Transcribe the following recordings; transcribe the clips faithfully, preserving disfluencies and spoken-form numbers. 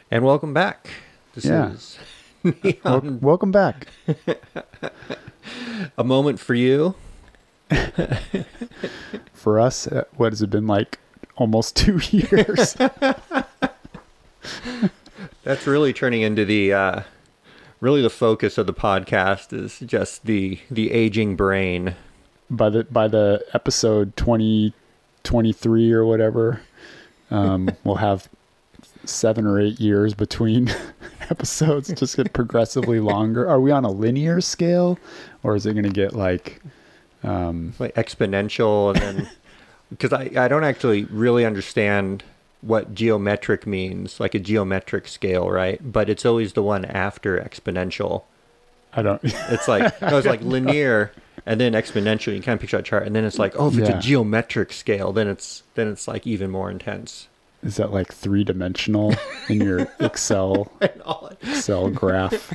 And welcome back. This yeah. is Wel- welcome back. A moment for you. For us, uh, what has it been like? Almost two years. That's really turning into the, uh, really the focus of the podcast is just the the aging brain. By the by the episode twenty twenty-three or whatever, um, we'll have seven or eight years between episodes. Just get progressively longer. Are we on a linear scale, or is it going to get like um, like exponential? And then because I I don't actually really understand what geometric means, like a geometric scale, right? But it's always the one after exponential. I don't. It's like no, it's like linear. And then exponential, you kind of picture that chart, and then it's like, oh, if it's Yeah. a geometric scale, then it's then it's like even more intense. Is that like three dimensional in your Excel Excel graph?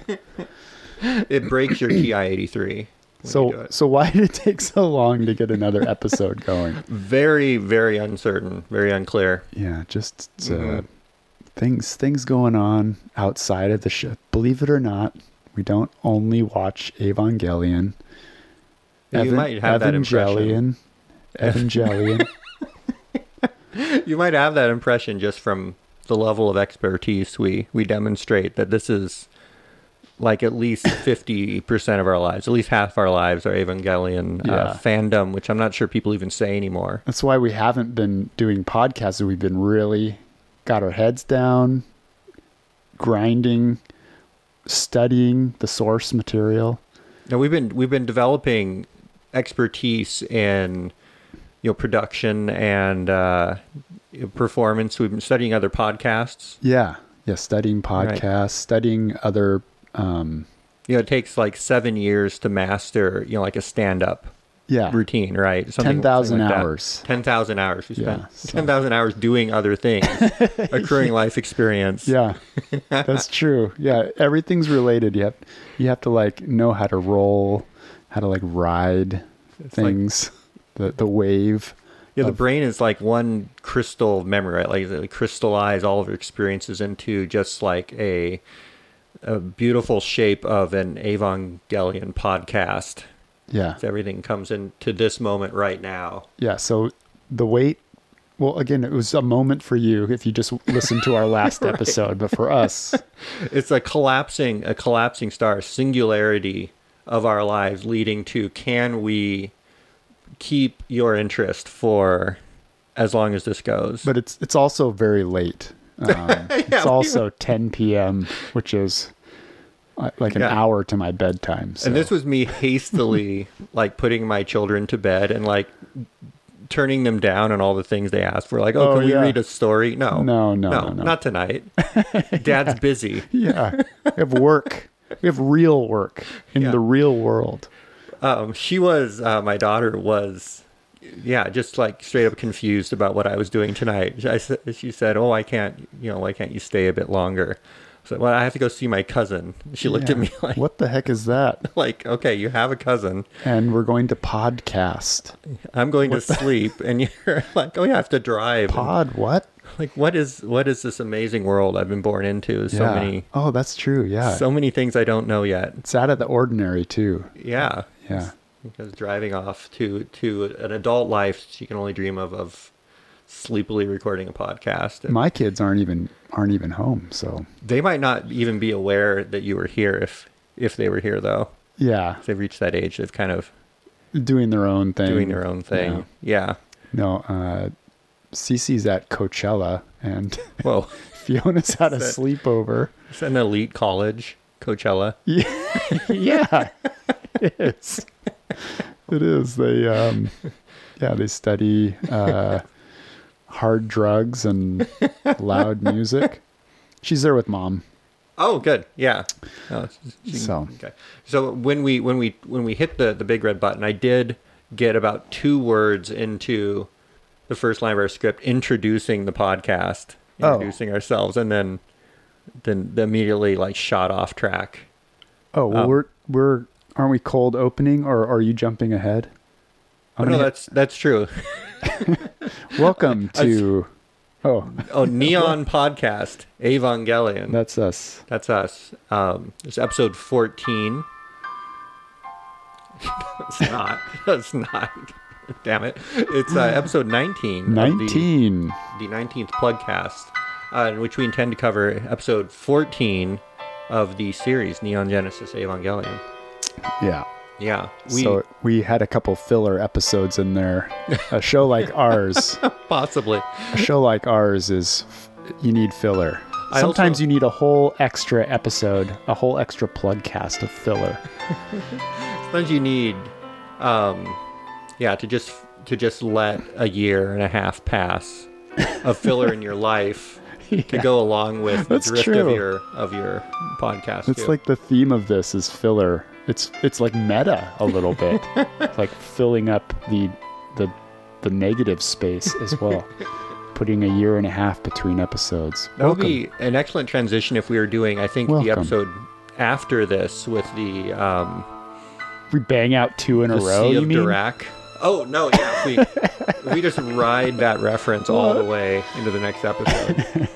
It breaks your T I eighty-three. So so why did it take so long to get another episode going? Very very uncertain, very unclear. Yeah, just uh, Mhm. things things going on outside of the show. Believe it or not, we don't only watch Evangelion. You Evan, might have that impression. Evangelion. You might have that impression just from the level of expertise we, we demonstrate that this is like at least fifty percent of our lives, at least half our lives are Evangelion Yeah. uh, fandom, which I'm not sure people even say anymore. That's why we haven't been doing podcasts. We've been really got our heads down, grinding, studying the source material. Now we've been we've been developing expertise in you know production and uh, performance. We've been studying other podcasts. Yeah, yeah, studying podcasts, Right. studying other. Um, You know, it takes like seven years to master you know like a stand-up yeah, routine, right? ten thousand like that. hours. Ten thousand hours. We spent Yeah, so- ten thousand hours doing other things, accruing life experience. Yeah, that's true. Yeah, everything's related. You have you have to like know how to roll, how to like ride It's like- things, the the wave. Yeah, the of- brain is like one crystal of memory, right? Like it crystallize all of your experiences into just like a a beautiful shape of an Evangelion podcast. Yeah, So everything comes into this moment right now. yeah. So the wait. Well, again, it was a moment for you if you just listened to our last Right. episode, but for us, It's a collapsing, a collapsing star, singularity of our lives leading to can we keep your interest for as long as this goes? but it's it's also very late. Um, it's we- also ten p.m., which is uh, like an Yeah. hour to my bedtime. So. And this was me hastily like putting my children to bed and like turning them down on all the things they asked for. Like, oh, Oh, can we yeah. read a story? No, No, no, no, no. not tonight. Dad's busy. Yeah, we have work. We have real work in Yeah. the real world. Um, she was, uh, my daughter was, yeah, just like straight up confused about what I was doing tonight. I, sa- she said, oh, I can't, you know, why can't you stay a bit longer? So, well, I have to go see my cousin. She looked at Yeah. me like, What the heck is that? like, okay, you have a cousin. And we're going to podcast. I'm going to sleep. And you're like, oh, yeah, I have to drive. And, Pod what? like, what is, what is this amazing world I've been born into? So yeah. many, Oh, that's true. Yeah. so many things I don't know yet. It's out of the ordinary too. Yeah. Yeah. Because driving off to, to an adult life she can only dream of, of sleepily recording a podcast. And My kids aren't even aren't even home. So they might not even be aware that you were here if if they were here, though. yeah, If they've reached that age, they've kind of doing their own thing. doing their own thing. Yeah. No, uh, Cece's at Coachella and Whoa. Fiona's at a Is that- sleepover. It's an elite college, Coachella. Yeah, yeah, it is. It is. They, um, yeah, they study uh, hard drugs and loud music. She's there with mom. Oh, good. Yeah. Oh, she- So. okay. So when we when we when we hit the the big red button, I did get about two words into the first line of our script, introducing the podcast, Oh. introducing ourselves, and then then immediately like shot off track. Oh, well, Um, we're we're aren't we cold opening, or are you jumping ahead? Oh, I'm no, gonna that's that's true. hit- welcome I was- to Oh, Oh, Neon Podcast, Evangelion. that's us. That's us. Um, it's episode fourteen. It's not. It's not. Damn it. It's uh, episode nineteen. nineteen. Of the, the nineteenth Plugcast, uh, in which we intend to cover episode fourteen of the series Neon Genesis Evangelion. Yeah. Yeah. We, so we had a couple filler episodes in there. A show like ours, possibly. a show like ours is, you need filler. I Sometimes also- you need a whole extra episode, a whole extra Plugcast of filler. Sometimes you need, um, yeah, to just to just let a year and a half pass of filler in your life to Yeah. go along with the That's drift of true. your of your podcast. It's too. like the theme of this is filler. It's it's like meta a little bit. It's like filling up the the the negative space as well. Putting a year and a half between episodes. that would Welcome. be an excellent transition if we were doing, I think, the Welcome. episode after this with the um, We bang out two in the a row. Sea You of mean? Dirac. Oh no, yeah, if we if we just ride that reference all the way into the next episode.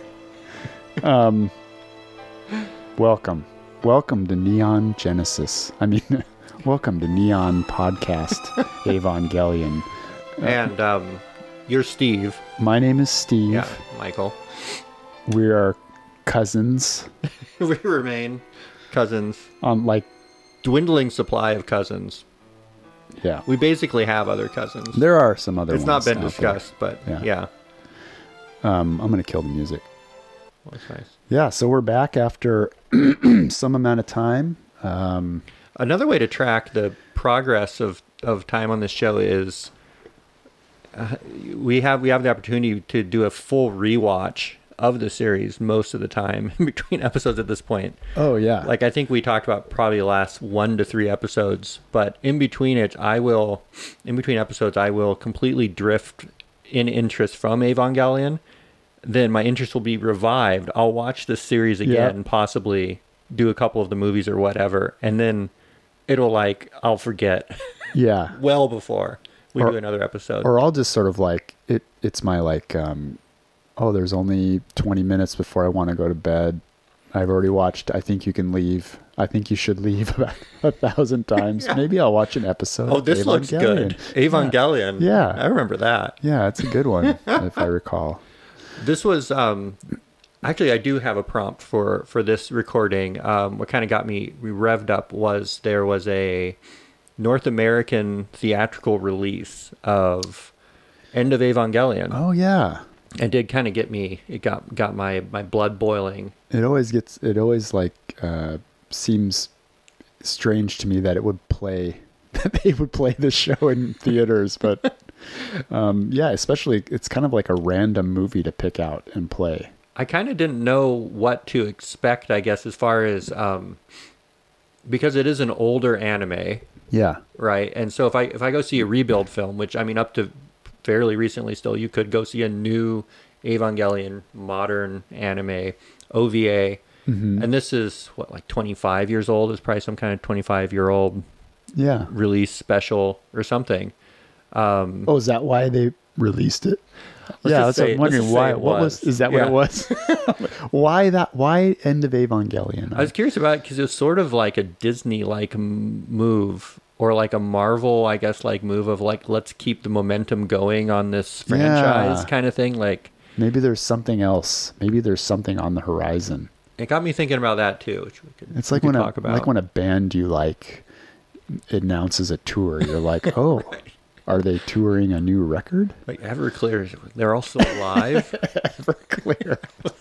Um, welcome, welcome to Neon Genesis. I mean, welcome to Neon Podcast Evangelion. And um, you're Steve. My name is Steve. Yeah, Michael. We are cousins We remain cousins. on like Dwindling supply of cousins. yeah. We basically have other cousins. There are some other. It's not ones been out there. discussed, but Yeah. yeah. Um, I'm gonna kill the music. Well, that's nice. Yeah, so we're back after some amount of time. Um, Another way to track the progress of, of time on this show is uh, we have we have the opportunity to do a full rewatch of the series most of the time in between episodes at this point. oh yeah, Like I think we talked about probably the last one to three episodes, but in between it, I will, in between episodes, I will completely drift in interest from Evangelion. Then my interest will be revived. I'll watch this series again Yeah. and possibly do a couple of the movies or whatever, and then it'll like I'll forget yeah. well before we Or- do another episode. Or I'll just sort of like it. It's my like, um, oh, there's only twenty minutes before I want to go to bed. I've already watched I Think You Can Leave. I think you should leave about a thousand times. Yeah. Maybe I'll watch an episode. oh, of this looks Evangelion. good. Evangelion. Yeah. I remember that. Yeah, it's a good one if I recall. This was um, actually I do have a prompt for for this recording. Um, what kind of got me revved up was there was a North American theatrical release of End of Evangelion. Oh yeah, It did kind of get me. It got got my my blood boiling. it always gets. It always like uh, seems strange to me that it would play. That they would play the show in theaters, but um, yeah, especially it's kind of like a random movie to pick out and play. I kind of didn't know what to expect, I guess, as far as um, because it is an older anime, Yeah, right? And so if I if I go see a rebuild film, which I mean up to fairly recently still, you could go see a new Evangelion modern anime O V A, Mhm. and this is what like twenty-five years old. It's probably some kind of twenty-five year old yeah. release special or something. Um, Oh, is that why they released it? Let's yeah, just that's say- what I'm let's wondering just why. say it What was. was. Is that what Yeah. it was? Why that? Why End of Evangelion? I was curious about it because it was sort of like a Disney-like m- move, or like a Marvel, I guess, like move of like let's keep the momentum going on this franchise Yeah. kind of thing. Like Maybe there's something else. Maybe there's something on the horizon. it got me thinking about that too, which we could. It's we like could when a talk about. like when a band you like announces a tour. You're like, oh, are they touring a new record? Like Everclear, they're all still alive. Everclear.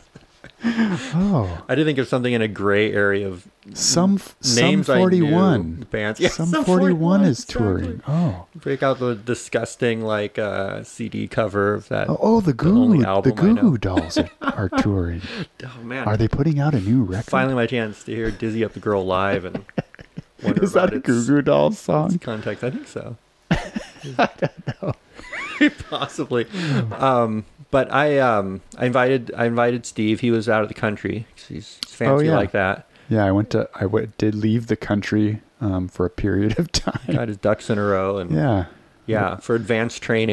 Oh, I did think of something in a gray area of some some names I knew, forty-one. bands. Yeah, some forty-one is exactly. touring. Oh, Break out the disgusting like uh, C D cover of that. oh, oh the Goo only the album Goo I know. Goo Dolls are, are touring. Oh man, Are they putting out a new record? finally my chance to hear Dizzy Up the Girl live and wonder Is that about a its Goo Goo Dolls song? context. I think so. I don't know. Possibly. Um, but I um, I invited I invited Steve. He was out of the country 'cause he's fancy Oh, yeah. like that. Yeah, I went to. I w- did leave the country um, for a period of time. Got his ducks in a row and Yeah, yeah, for advanced training.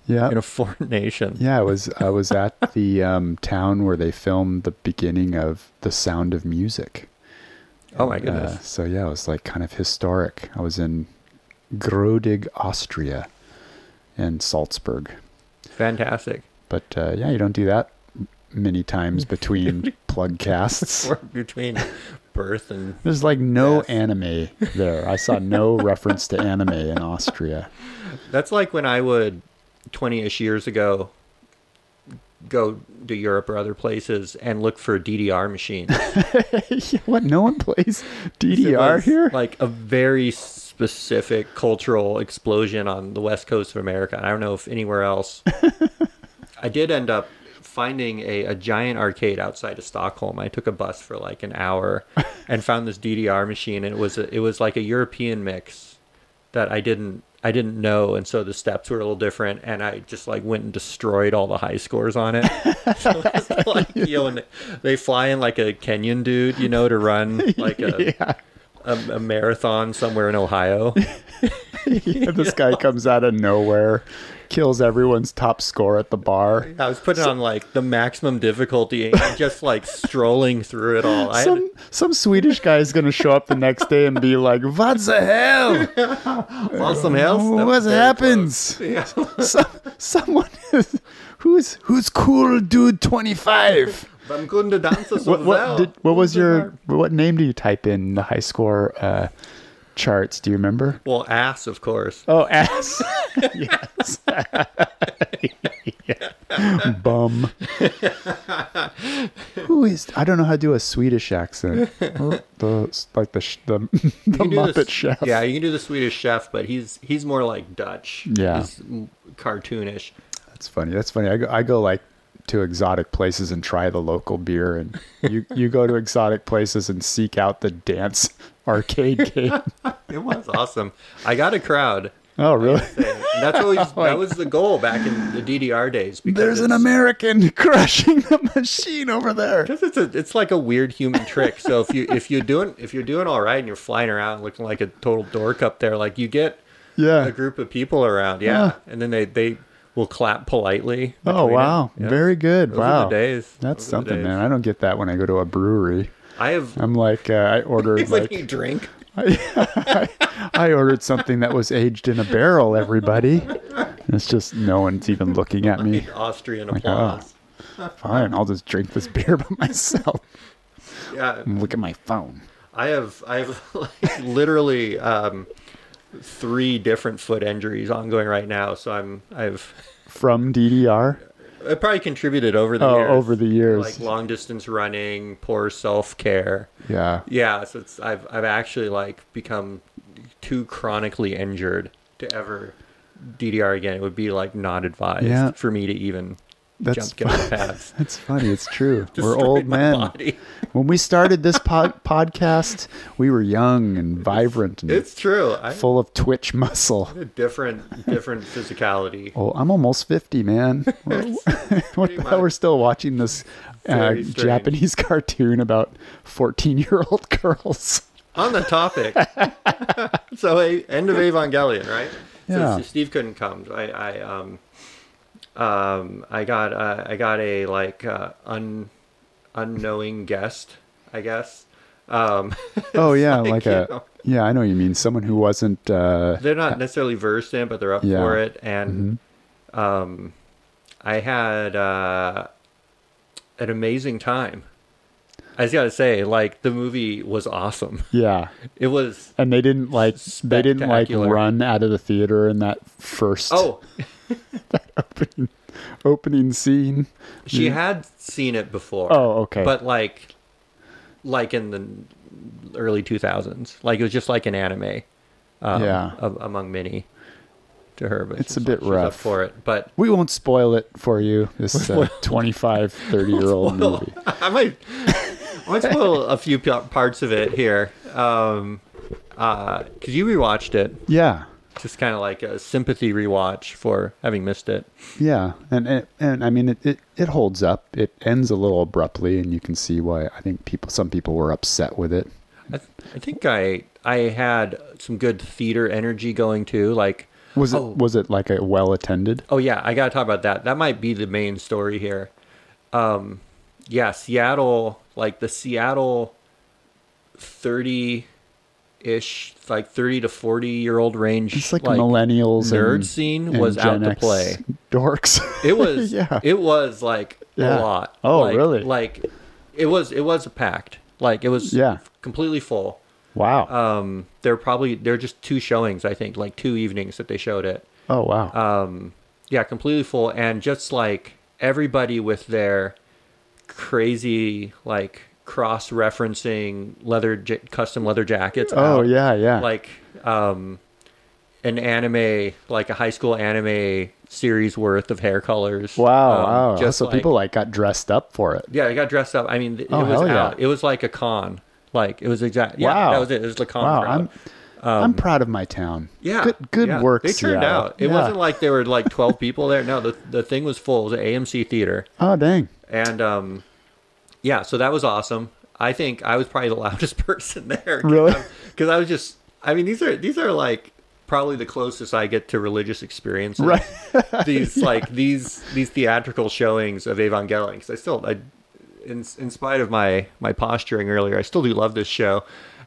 Yeah. in a foreign nation. Yeah, I was I was at the um, town where they filmed the beginning of The Sound of Music. Oh my goodness. Uh, so yeah, it was like kind of historic. I was in Grodig, Austria, and Salzburg. Fantastic. But uh, yeah, you don't do that many times between plug casts. Or between birth and There's like no death. anime there. I saw no reference to anime in Austria. That's like when I would twenty-ish years ago go to Europe or other places and look for D D R machines. What? No one plays D It D R was here? Like a very specific cultural explosion on the west coast of America. I don't know if anywhere else. I did end up finding a, a giant arcade outside of Stockholm. I took a bus for like an hour and found this D D R machine, and it was a, it was like a European mix that I didn't I didn't know, and so the steps were a little different, and I just like went and destroyed all the high scores on it. So it's like, you know, and they fly in like a Kenyan dude, you know, to run like a Yeah. a, a marathon somewhere in Ohio. Yeah, this guy comes out of nowhere, kills everyone's top score at the bar. I was putting on like the maximum difficulty and just like strolling through it all. I had, Some some Swedish guy is gonna show up the next day and be like, "What the hell? awesome else. That What was very happens? close. Yeah. Some, someone is, who's who's cool, dude? twenty-five. I'm going to dance so What what well. did, what was your what name do you type in the high score uh, charts? Do you remember? Well, ass, of course. Oh, ass. Yes. Yeah. Bum. Who is? I don't know how to do a Swedish accent. The like the sh- the, the You can do Muppet the- Chef. Yeah, you can do the Swedish Chef, but he's he's more like Dutch. Yeah. He's m- cartoonish. That's funny. That's funny. I go, I go like to exotic places and try the local beer, and you you go to exotic places and seek out the dance arcade game. It was awesome. I got a crowd. Oh, really? And that's always that was the goal back in the D D R days. Because There's an it's- American crushing the machine over there. Because it's a, it's like a weird human trick. So if you if you're doing if you're doing all right and you're flying around looking like a total dork up there, like you get Yeah. a group of people around, yeah, Yeah. and then they they will clap politely. Oh, between wow. it. Yeah. Very good. Those wow. are the days. That's Those are the something, days. man. I don't get that when I go to a brewery. I have. I'm like, uh, I ordered It's like, like, you drink. I, I ordered something that was aged in a barrel, everybody. And it's just no one's even looking at me. Austrian Like, applause. Fine, I'll just drink this beer by myself Yeah, and look at my phone. I have. I have like literally um, three different foot injuries ongoing right now. So I'm. I've. From D D R? It probably contributed over the Oh, years. over the years. Like long distance running, poor self care. Yeah. Yeah, so it's I've I've actually like become too chronically injured to ever D D R again. It would be like not advised Yeah. for me to even That's jump get on the pads. That's funny. It's true. We're Destroyed old my men. body. When we started this pod- podcast, we were young and vibrant and It's true. I full of twitch muscle. a different different physicality. Oh, I'm almost fifty, man. what the hell? We're still watching this uh, Very strange. Japanese cartoon about fourteen-year-old girls. On the topic. So a, end of Evangelion, right? Yeah. So Steve couldn't come. I, I um um I got uh, I got a like uh, un unknowing guest, I guess. Um Oh yeah, like, like, you a know. yeah. I know what you mean. Someone who wasn't. Uh, they're not necessarily versed in it, but they're up Yeah. for it. And um, I had uh, an amazing time. I just gotta say, like the movie was awesome. yeah, It was. and they didn't like they didn't like Spectacular. run out of the theater in that first Oh, opening, opening scene. she had seen it before. Oh, okay. But like, like in the early two thousands, like it was just like an anime. Um, Yeah. a- among many to her, but It's she's a bit like- she's up rough. for it. But We won't spoil it for you. This uh, twenty-five, thirty-year-old Well, movie. I might, I might spoil a few p- parts of it here, um, uh, because you rewatched it, Yeah, just kind of like a sympathy rewatch for having missed it. yeah, and and, and I mean it, it it holds up. It ends a little abruptly, and you can see why. I think people, some people were upset with it. I, th- I think I I had some good theater energy going too. Like Was it Oh. was it like a well attended? Oh yeah, I gotta talk about that. That might be the main story here. Um, yeah, Seattle, like the Seattle thirty-ish, like thirty to forty year old range, It's like, millennials nerd and, scene and was Gen out to X play. dorks. It was, yeah. it was like Yeah. a lot. Oh, Like- really? Like it was, it was packed. Like it was Yeah. completely full. Wow. Um, there were probably there were just two showings, I think, like two evenings that they showed it. oh wow. Um, yeah, completely full, and just like everybody with their crazy like cross-referencing leather j- custom leather jackets. oh out. yeah, yeah. Like um, an anime, like a high school anime series worth of hair colors. wow, Um, wow. Just so like, people like got dressed up for it. yeah, I got dressed up. I mean, it Oh, was hell yeah. out. It was like a con. Like it was exact. Yeah, Wow. that was it. It was the con Wow, crowd. I'm I'm proud of my town. Yeah, Good good yeah. work, They turned Seattle. out. It Yeah. wasn't like there were like twelve people there. No, the the thing was full. It was an A M C theater, Oh dang. and um, yeah, so that was awesome. I think I was probably the loudest person there. Really? Because I was just. I mean, these are these are like probably the closest I get to religious experiences. Right. These like these these theatrical showings of Evangelion. Because I still I. In, in spite of my, my posturing earlier, I still do love this show.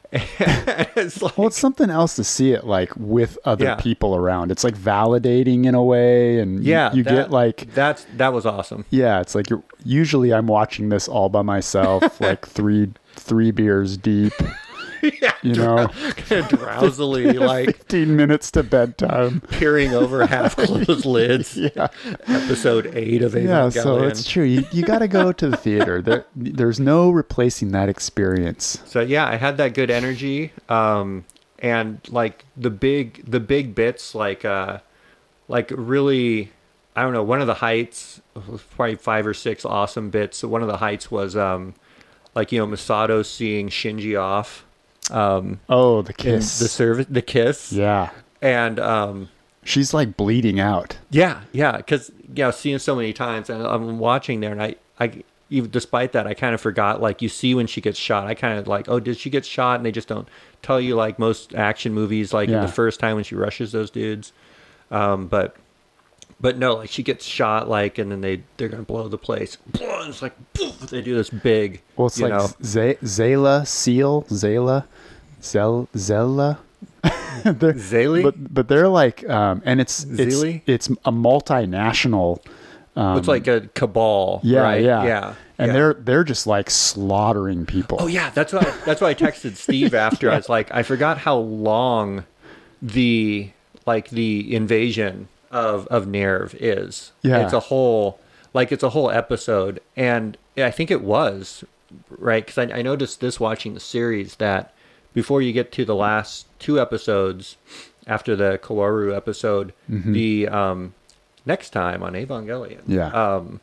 It's like, Well, it's something else to see it like with other Yeah. people around. It's like validating in a way, and you- yeah, you, that- get like that's that was awesome. yeah, it's like you're usually I'm watching this all by myself, like three three beers deep, Yeah, you know, kind of drowsily, like fifteen minutes to bedtime. peering over half closed lids. Yeah, Episode eight of Evangelion. yeah. So it's true. You you got to go to the theater. There, there's no replacing that experience. So yeah, I had that good energy, um, and like the big the big bits, like uh, like really, I don't know. One of the heights, probably five or six awesome bits. One of the heights was um, like you know Masato seeing Shinji off, um, Oh, the in kiss. the service, the kiss, Yeah, and um, she's like bleeding out. yeah, yeah, because yeah, I've seen it so many times, and I'm watching there, and I, I, even despite that, I kind of forgot. Like you see when she gets shot, I kind of like, oh, did she get shot? And they just don't tell you like most action movies, like in Yeah. the first time when she rushes those dudes. Um, but, but no, like she gets shot, like, and then they they're gonna blow the place. And it's like poof, they do this big, Well, it's you like know, Z- Zayla, Seal, Zayla, Zel, Zella. They're- Zaylee? but but they're like, um, and it's it's Zeely? it's a multinational. Um, it's like a cabal, yeah, right? yeah, yeah, and yeah. they're they're just like slaughtering people. Oh yeah, that's why that's why I texted Steve after. I was like, I forgot how long the like the invasion of of Nerv is. Yeah. It's a whole like it's a whole episode, and I think it was right because I, I noticed this watching the series that before you get to the last two episodes after the Kaworu episode, the um, next time on Evangelion, Yeah. um,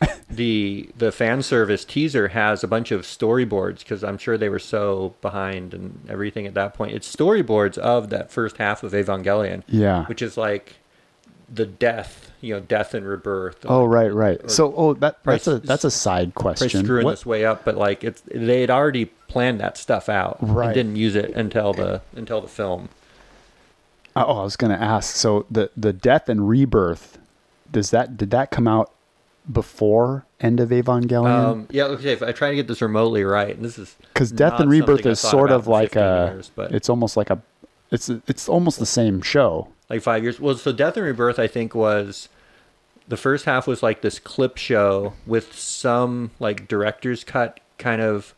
the the fan service teaser has a bunch of storyboards because I'm sure they were so behind and everything at that point. It's storyboards of that first half of Evangelion, Yeah. which is like the death, you know, death and rebirth. Oh right, right. So oh that that's a Right. that's a side Probably question. screwing What- this way up, but like it's they had already planned that stuff out Right. and didn't use it until the until the film. Oh, I was going to ask. So the the death and rebirth, does that did that come out before End of Evangelion? Um, yeah, okay. If I try to get this remotely right, and this is Because death not and rebirth something I is thought sort about of in like fifteen a. years, but It's almost like a. It's it's almost the same show. like five years. Well, so Death and Rebirth, I think, was the first half was like this clip show with some like director's cut kind of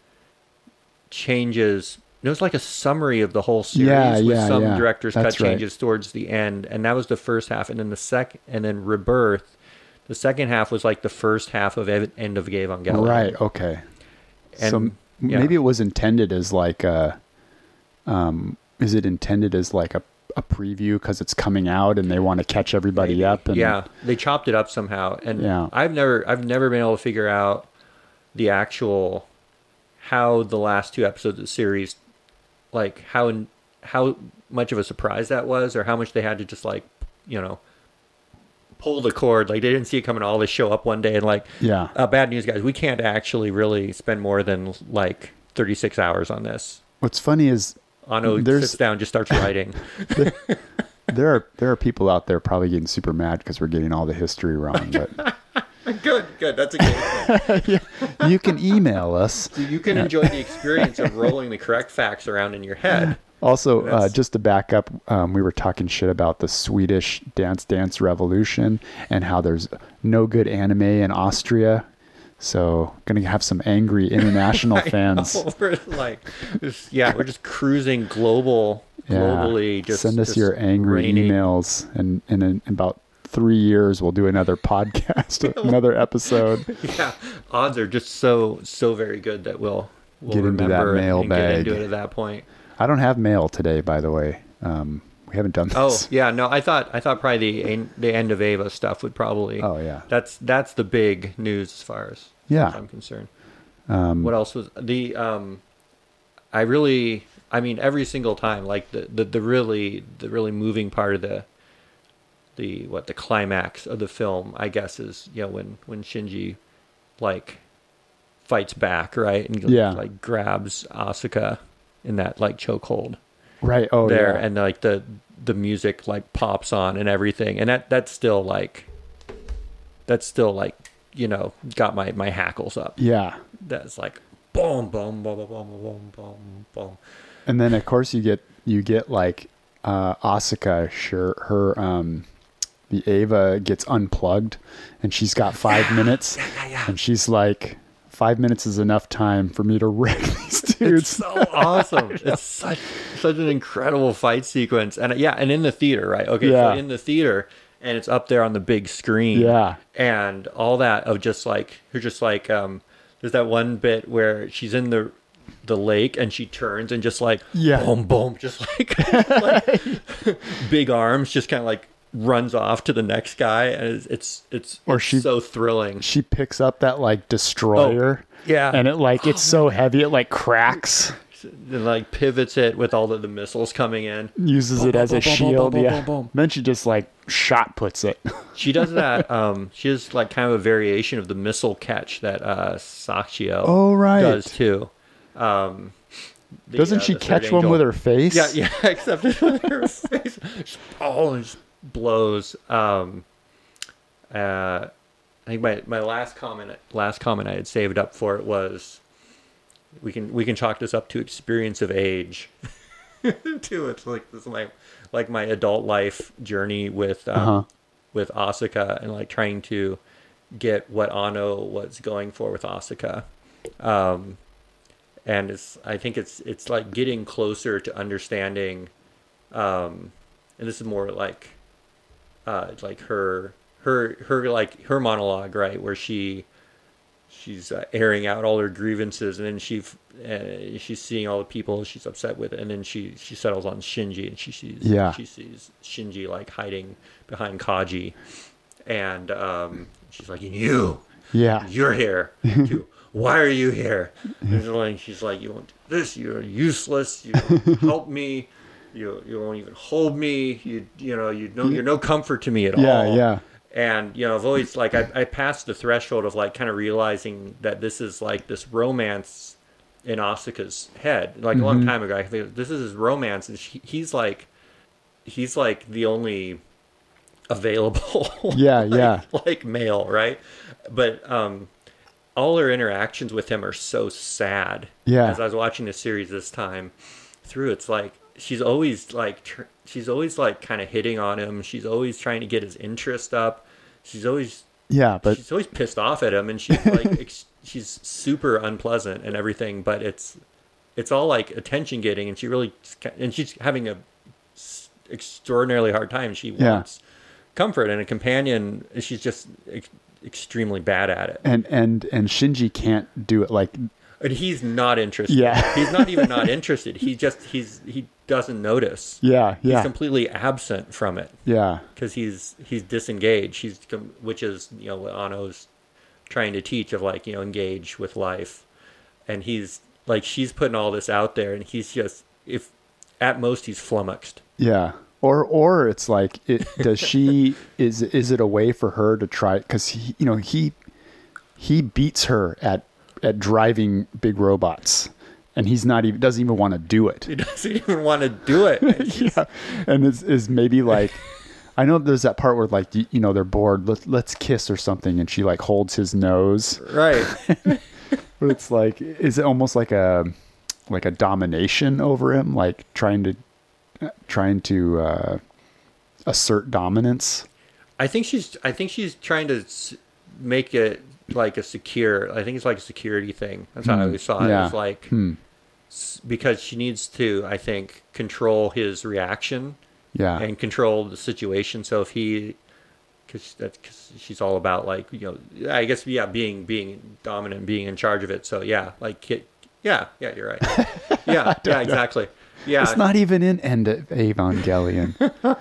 changes. It was like a summary of the whole series Yeah, with yeah, some yeah. director's cut That's right. changes towards the end, and that was the first half. And then the sec, and then Rebirth, the second half was like the first half of Ev- End of Evangelion. Right. Okay. And, so m- yeah. maybe it was intended as like a. Um, is it intended as like a a preview because it's coming out and they want to catch everybody Maybe. up? And yeah, they chopped it up somehow, and Yeah. I've never, I've never been able to figure out the actual how the last two episodes of the series, like how how much of a surprise that was, or how much they had to just like, you know, pull the cord. Like they didn't see it coming. All this show up one day and like, Yeah. uh, bad news, guys. We can't actually really spend more than like thirty-six hours on this. What's funny is Ano There's- sits down, just starts writing. there are there are people out there probably getting super mad because we're getting all the history wrong. But good, good. That's a good thing. yeah, you can email us. So you can enjoy the experience of rolling the correct facts around in your head. Also, uh, just to back up, um, we were talking shit about the Swedish Dance Dance Revolution and how there's no good anime in Austria. So, gonna have some angry international fans. Know, we're like, just, yeah, we're just cruising global, globally. Yeah. Just send us just your angry raining. emails, and, and in about three years we'll do another podcast, another episode. Yeah, odds are just so so very good that we'll we'll Get into remember that and, and mailbag. get into it at that point. I don't have mail today, by the way. Um, we haven't done this. Oh yeah, no, I thought I thought probably the the end of Ava stuff would probably. Oh yeah. That's that's the big news as far as, Yeah. as I'm concerned. Um, What else was the um? I really, I mean, every single time, like the, the, the really the really moving part of the the what the climax of the film, I guess, is you know when when Shinji like fights back, right, and Yeah. like grabs Asuka in that like chokehold. right. Oh there yeah. and like the the music like pops on and everything, and that that's still like that's still like you know got my my hackles up. yeah. That's like boom boom boom boom boom boom boom boom. And then of course you get you get like uh Asuka, sure her um the Ava gets unplugged and she's got five minutes yeah, yeah, yeah. and she's like, five minutes is enough time for me to wreck these It's dudes. so awesome. It's such such an incredible fight sequence, and yeah, and in the theater, right? Okay, Yeah. so in the theater, and it's up there on the big screen. Yeah. And all that of just like you're just like um, there's that one bit where she's in the the lake and she turns and just like Yeah. boom boom, just like, like big arms, just kind of like runs off to the next guy, and it's it's, it's, Or it's she- so thrilling. She picks up that like destroyer. Yeah, And it like it's so heavy it like cracks. and like pivots it with all of the missiles coming in. Uses Boom, it as boom, a boom, boom, shield. boom, Yeah. boom, boom. Then she just like shot puts it. She does that. Um, she has like kind of a variation of the missile catch that uh, Sachio Oh, right. does too. Um, the, Doesn't uh, she the third catch one angel. with her face? Yeah, yeah. Except it's with her face. Just, oh, and just blows. Um, uh, I think my, my last comment last comment I had saved up for it was we can we can chalk this up to experience of age. Too, it's like this is my like my adult life journey with um, Uh-huh. with Asuka and like trying to get what Ano was going for with Asuka. Um, and it's I think it's it's like getting closer to understanding, um, and this is more like uh, like her her her like her monologue, right, where she she's uh, airing out all her grievances, and then she uh, she's seeing all the people she's upset with, and then she she settles on Shinji, and she sees Yeah. she sees Shinji like hiding behind Kaji, and um, she's like, you Yeah. you're here too. Why are you here? And she's like, she's like, you won't do this. You're useless. You don't help me. You you won't even hold me. You you know you know you're no comfort to me at Yeah. all. Yeah. And you know I've always like I I passed the threshold of like kind of realizing that this is like this romance in Asuka's head. Like a long Mhm. time ago, I think this is his romance, and she, he's like he's like the only available Yeah, like, yeah. like male, right? But um all her interactions with him are so sad. Yeah. As I was watching the series this time through, it's like she's always like tr- she's always like kind of hitting on him. She's always trying to get his interest up. She's always Yeah. But she's always pissed off at him, and she's like ex- she's super unpleasant and everything. But it's it's all like attention getting, and she really and she's having a s- extraordinarily hard time. She Yeah. wants comfort and a companion. She's just ex- extremely bad at it. and and and Shinji can't do it like And he's not interested. Yeah. He's not even not interested. He just he's he doesn't notice. yeah He's yeah completely absent from it yeah because he's he's disengaged. He's com- which is you know what Ano's trying to teach of like you know engage with life, and he's like she's putting all this out there, and he's just if at most he's flummoxed. yeah. Or or it's like it does she is is it a way for her to try because he you know he he beats her at at driving big robots, and he's not even doesn't even want to do it. He doesn't even want to do it. Yeah, and is is maybe like, I know there's that part where like you, you know they're bored. Let, let's kiss or something, and she like holds his nose. Right. But it's like, is it almost like a like a domination over him, like trying to trying to uh, assert dominance? I think she's. I think she's trying to s- make it like a secure. I think it's like a security thing. That's how I always saw it. Yeah. It was like Hmm. s- because she needs to, I think, control his reaction Yeah. and control the situation. So if he, because that's because she's all about like you know, I guess yeah, being being dominant, being in charge of it. So yeah, like it, yeah, yeah, you're right. Yeah, yeah, exactly. Yeah, It's not even in End of Evangelion.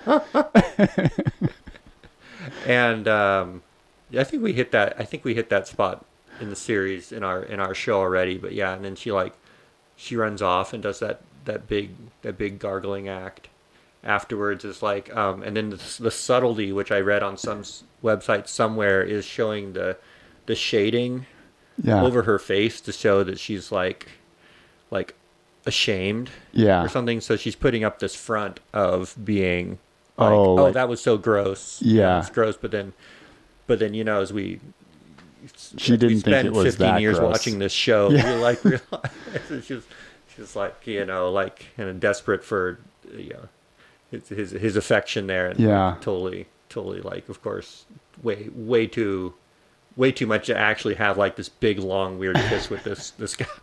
and um, yeah, I think we hit that. I think we hit that spot in the series in our in our show already. But yeah, and then she like she runs off and does that that big that big gargling act afterwards. Is like um, and then the, the subtlety, which I read on some s- website somewhere, is showing the the shading Yeah. over her face to show that she's like like ashamed Yeah. or something. So she's putting up this front of being like, Oh, oh, like- that was so gross. Yeah. It's gross. But then, but then you know, as we She as we didn't think spend it was fifteen that years gross. watching this show, Yeah. we like realize she's she's like you know like kind of desperate for you know his his, his affection there, and Yeah. totally totally like of course way way too way too much to actually have like this big long weird kiss with this this guy.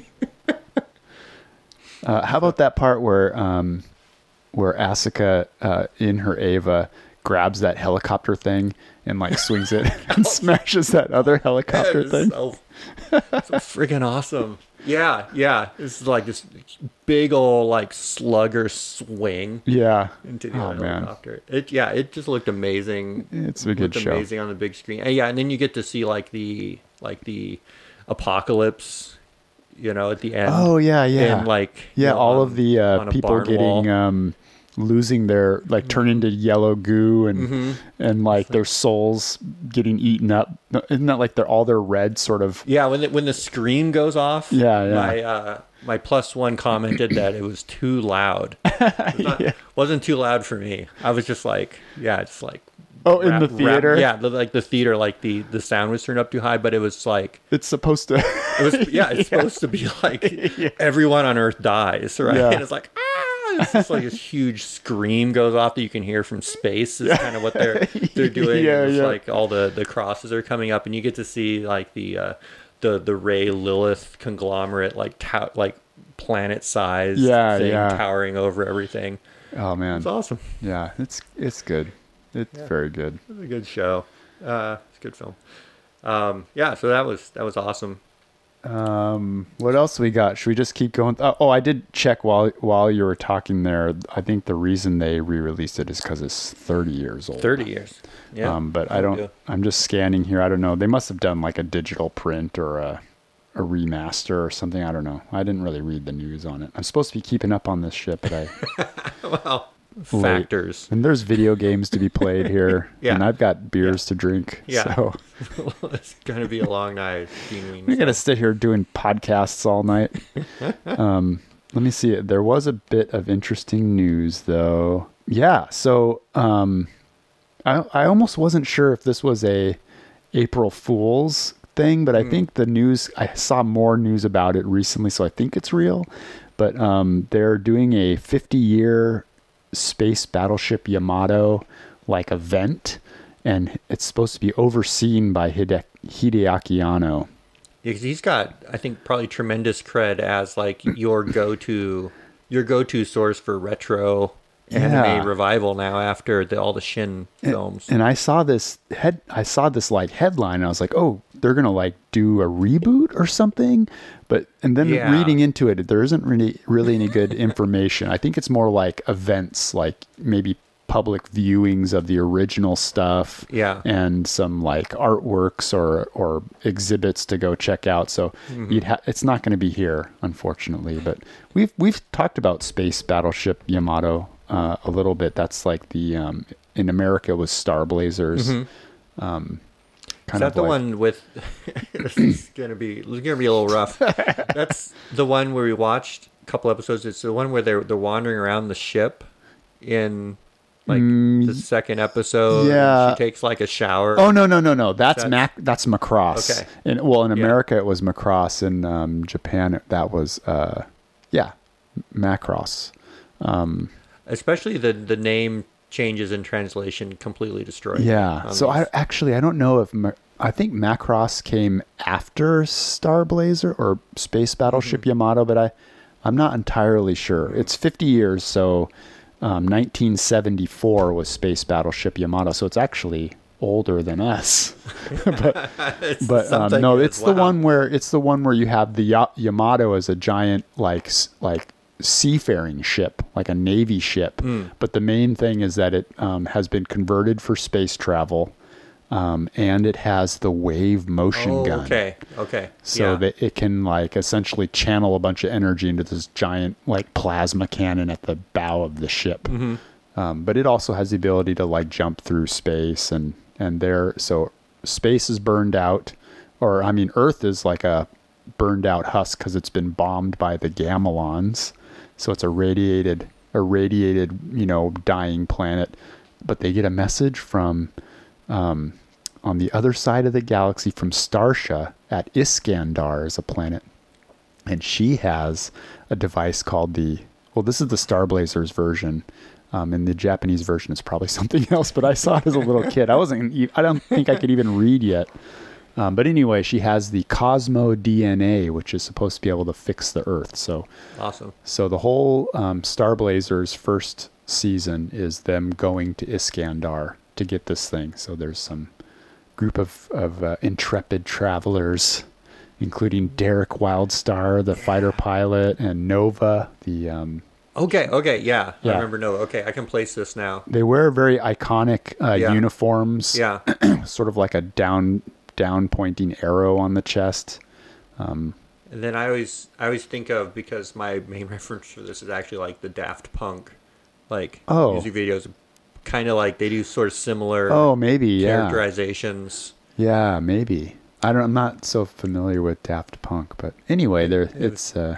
Uh, how about that part where um, where Asuka uh, in her Eva grabs that helicopter thing and like swings it and smashes that other helicopter It's thing? So, so friggin' awesome. Yeah, yeah. This is like this big old like slugger swing Yeah. into the Oh, other man. helicopter. It yeah, it just looked amazing. It's a good looked show. amazing on the big screen. And yeah, and then you get to see like the like the apocalypse, you know, at the end. Oh yeah, yeah. And like yeah, you know, all on- of the on uh, a people barn getting wall. um, losing their like turn into yellow goo and Mhm. and like their souls getting eaten up. No, Isn't that like they're all their red sort of? Yeah, when the, when the scream goes off, Yeah, yeah. my uh, my plus one commented that it was too loud. It was not- Yeah. wasn't too loud for me. I was just like, yeah, it's like Oh, in rap- the rap- theater? yeah, the, like the theater, like the the sound was turned up too high, but it was like It's supposed to. it was yeah, it's supposed to be like everyone on Earth dies, right? Yeah. And it's like ah, it's just like this huge scream goes off that you can hear from space. Is kind of what they're they're doing. Yeah, and it's yeah. like all the the crosses are coming up, and you get to see like the uh, the the Ray Lilith conglomerate, like tow- like planet size, Yeah, thing yeah. towering over everything. Oh man. It's awesome. Yeah, it's it's good. It's Yeah. very good. It was a good show. Uh, it's a good film. Um, yeah, so that was that was awesome. Um, what else we got? Should we just keep going? Oh, oh, I did check while while you were talking there. I think the reason they re-released it is because it's thirty years old. Thirty years. Yeah. Um, but I Oh, don't. yeah. I'm just scanning here. I don't know. They must have done like a digital print or a a remaster or something. I don't know. I didn't really read the news on it. I'm supposed to be keeping up on this shit, but I. well, Late. factors. And there's video games to be played here, Yeah. and I've got beers to drink. Yeah. So It's gonna be a long night. Dean we got to sit here doing podcasts all night. um, let me see. There was a bit of interesting news, though. Yeah. So um, I I almost wasn't sure if this was a April Fool's thing, but I think the news. I saw more news about it recently, so I think it's real. But um, they're doing a fifty-year space battleship Yamato like event, and it's supposed to be overseen by Hide- Hideaki Anno. Yeah, 'cause he's got, I think, probably tremendous cred as like your go-to, your go-to source for retro Yeah. anime revival now after the, all the Shin films. And I saw this head, I saw this like headline, and I was like, oh, they're gonna like do a reboot or something. But and then Yeah. reading into it, there isn't really really any good information. I think it's more like events, like maybe public viewings of the original stuff. Yeah. And some like artworks or or exhibits to go check out. So Mm-hmm. you'd ha- it's not going to be here, unfortunately. But we've we've talked about Space Battleship Yamato uh, a little bit. That's like the um, in America was Star Blazers. Mm-hmm. Um, kind is of that the like, one with? This is gonna be this is gonna be a little rough. That's the one where we watched a couple episodes. It's the one where they're they're wandering around the ship in like Mm, the second episode. yeah. and she takes like a shower. Oh no no no no! That's That's- Mac. That's Macross. Okay. In, well, in Yeah. America it was Macross. In um, Japan it- that was uh, yeah, Macross. Um, Especially the the name changes in translation completely destroyed. yeah. on So I these. actually I don't know if Ma- I think Macross came after Star Blazer or Space Battleship Mm-hmm. Yamato, but I I'm not entirely sure. It's fifty years, so um, nineteen seventy-four was Space Battleship Yamato. So it's actually older than us. but It's but um, something no, is- it's the wow. one where it's the one where you have the Ya- Yamato as a giant like s- like seafaring ship, like a navy ship. Hmm. But the main thing is that it um, has been converted for space travel, um, and it has the wave motion Oh, gun. okay, okay. So yeah. that it can like essentially channel a bunch of energy into this giant like plasma cannon at the bow of the ship. Mm-hmm. Um, but it also has the ability to like jump through space and and there. So space is burned out, or I mean, Earth is like a burned out husk because it's been bombed by the Gamelons. So it's a radiated, a radiated, you know, dying planet. But they get a message from um, on the other side of the galaxy from Starsha at Iskandar is a planet, and she has a device called the. Well, this is the Star Blazers version. Um, in the Japanese version, it's probably something else. But I saw it as a little kid. I wasn't. e- I don't think I could even read yet. Um, but anyway, she has the Cosmo D N A, which is supposed to be able to fix the Earth. So, Awesome. so the whole um, Star Blazers first season is them going to Iskandar to get this thing. So there's some group of of uh, intrepid travelers, including Derek Wildstar, the fighter pilot, and Nova, the um, Okay, okay, yeah. Yeah. I remember no. Okay, I can place this now. they wear very iconic uh, Yeah. uniforms, Yeah. sort of like a down down pointing arrow on the chest. And then I always I always think of, because my main reference for this is actually like the Daft Punk like Oh. music videos, kind of like they do sort of similar Oh, maybe, yeah, characterizations. yeah, maybe. I don't. I'm not so familiar with Daft Punk, but anyway, there it's. Uh,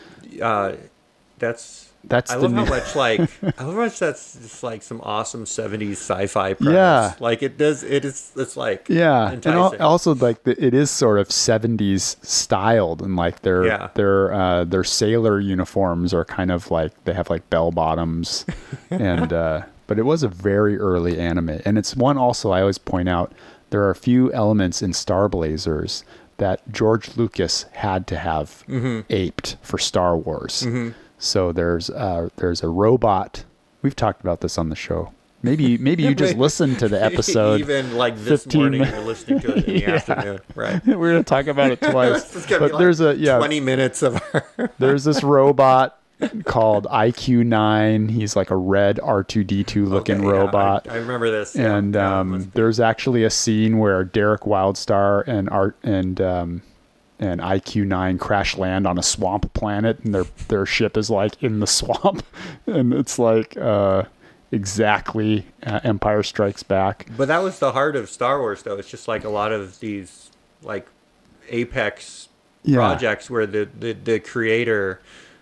Uh, that's That's I the love new- how much like I love how much that's just like some awesome seventies sci-fi premise. Yeah. Like it does it is it's like Yeah, and al- enticing. also like the, it is sort of seventies styled, and like their Yeah. their uh, their sailor uniforms are kind of like they have like bell bottoms, and uh, but it was a very early anime, and it's one also I always point out there are a few elements in Star Blazers that George Lucas had to have Mm-hmm. aped for Star Wars. So there's uh, there's a robot. We've talked about this on the show. Maybe maybe you just listened to the episode. Even like this fifteen morning, min- you're listening to it in the Yeah. afternoon, right? We're gonna talk about it twice. This is gonna but be like there's a yeah. twenty minutes of our There's this robot called I Q nine. He's like a red R two D two looking Okay, yeah, robot. I, I remember this. yeah, and yeah, um, let's- there's actually a scene where Derek Wildstar and Art and um, and I Q nine crash land on a swamp planet, and their their ship is like in the swamp, and it's like uh, exactly uh, Empire Strikes Back. But that was the heart of Star Wars, though. It's just like a lot of these like apex Yeah. projects where the, the, the creator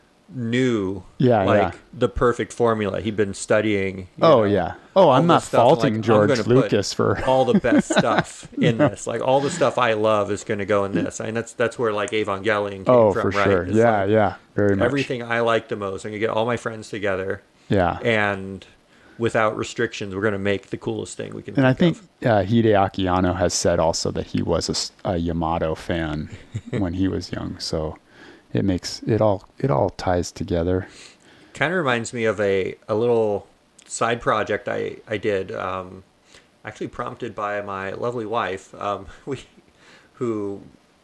knew Yeah, like yeah. the perfect formula. He'd been studying. you Oh know, yeah. Oh, all I'm this not stuff, and, faulting like, I'm George gonna put Lucas for. all the best stuff in this. Like all the stuff I love is going to go in this. I mean, that's that's where like Evangelion came Oh, from, for right? sure. It's Yeah, like yeah. Very much. everything I like the most. I'm going to get all my friends together, Yeah. and without restrictions, we're going to make the coolest thing we can. And I think of. uh, Hideaki Anno has said also that he was a s- a, Yamato fan when he was young. So it makes it all it all ties together. Kind of reminds me of a, a little side project I, I did, um, actually prompted by my lovely wife, um, we, who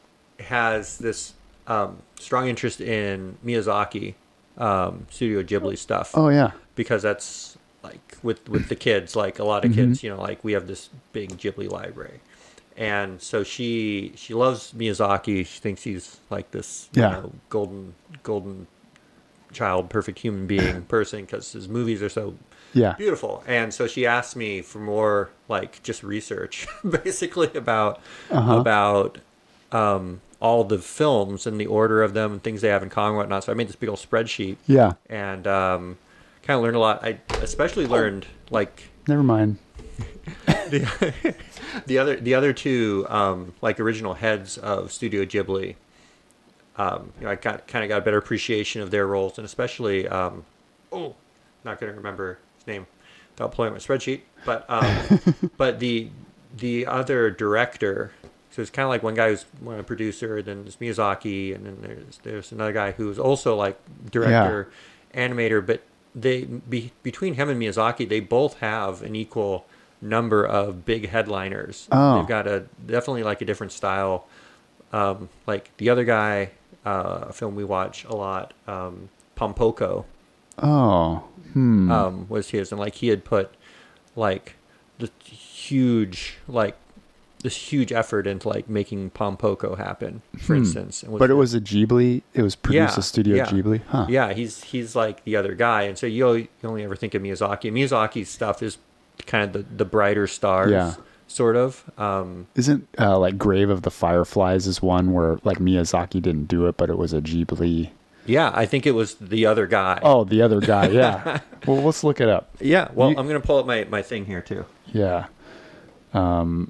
has this um, strong interest in Miyazaki, um, Studio Ghibli stuff. Oh yeah. Because that's like with, with the kids, like a lot of Mm-hmm. kids, you know, like we have this big Ghibli library. And so she she loves Miyazaki. She thinks he's like this, you Yeah. know, golden golden child, perfect human being person because his movies are so Yeah. beautiful. And so she asked me for more like just research, basically about Uh-huh. about um, all the films and the order of them and things they have in common and whatnot. So I made this big old spreadsheet Yeah. and um, kind of learned a lot. I especially learned like Never mind. the, the other the other two um, like original heads of Studio Ghibli. Um, you know, I got kind of got a better appreciation of their roles, and especially um, oh, not going to remember his name without pulling up my spreadsheet. But um, but the the other director, so it's kind of like one guy who's one a producer, then there's Miyazaki, and then there's there's another guy who's also like director, animator. But they be, between him and Miyazaki, they both have an equal number of big headliners. Oh. They've got a definitely like a different style. Um, like the other guy, uh, a film we watch a lot, um, Pompoko, Oh. Hmm. um, was his, and like he had put like the huge, like this huge effort into like making Pompoko happen, for Hmm. instance. And But it was a Ghibli. It was produced Yeah, at Studio yeah. Ghibli. Huh. yeah, he's he's like the other guy, and so you, you only ever think of Miyazaki. Miyazaki's stuff is kind of the, the brighter stars, Yeah. sort of. Um, Isn't uh, like Grave of the Fireflies is one where like Miyazaki didn't do it, but it was a Ghibli. yeah, I think it was the other guy. Oh, the other guy. Yeah. Well, let's look it up. yeah. Well, You- I'm gonna pull up my, my thing here too. Yeah. Um,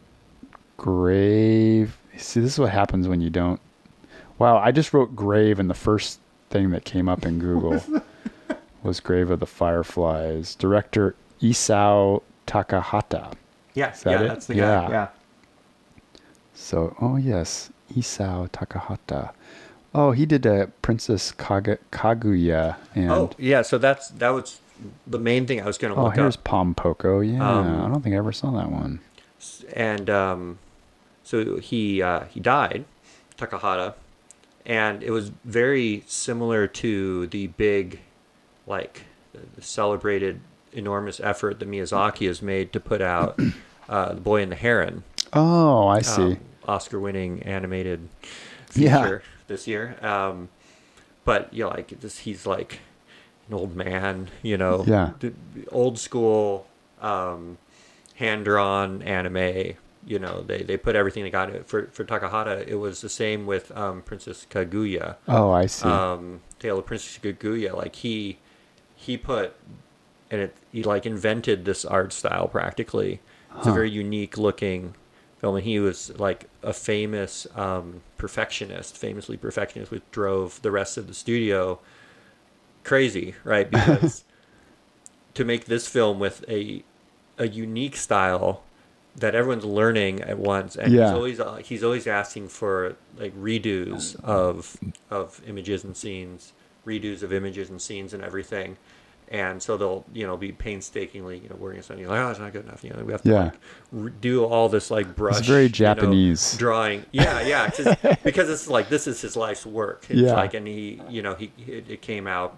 Grave. See, this is what happens when you don't. Wow, I just wrote Grave, and the first thing that came up in Google was Grave of the Fireflies. Director Isao Takahata. Yeah, Is that yeah, it? that's the Yeah. guy. Yeah. So, oh yes, Isao Takahata. Oh, he did a Princess Kaga- Kaguya, and Oh, yeah. So that's that was the main thing I was going to oh, look here's up. Pompoko. Yeah, Um, I don't think I ever saw that one. And um, so he uh, he died, Takahata, and it was very similar to the big, like, the celebrated enormous effort that Miyazaki has made to put out uh, The Boy and the Heron. Oh, I see. um, Oscar-winning animated Yeah. feature this year. Um, but you know, like this, he's like an old man. You know, Yeah. the, the old school, um, hand-drawn anime. You know, they, they put everything they got it for for Takahata. It was the same with um, Princess Kaguya. Oh, I see. Um, Tale of Princess Kaguya. Like he he put and it he like invented this art style practically. It's a Huh. very unique looking film, and he was like a famous um, perfectionist, famously perfectionist, which drove the rest of the studio crazy, right? Because to make this film with a a unique style that everyone's learning at once, and Yeah. he's always uh, he's always asking for like redos of of images and scenes, redos of images and scenes and everything. And so they'll, you know, be painstakingly, you know, working on something like, oh, it's not good enough. You know, we have to Yeah. like re- do all this like brush, very you know, Japanese. drawing. Yeah, yeah, 'cause- because it's like this is his life's work. It's Yeah. like, and he, you know, he it, it came out.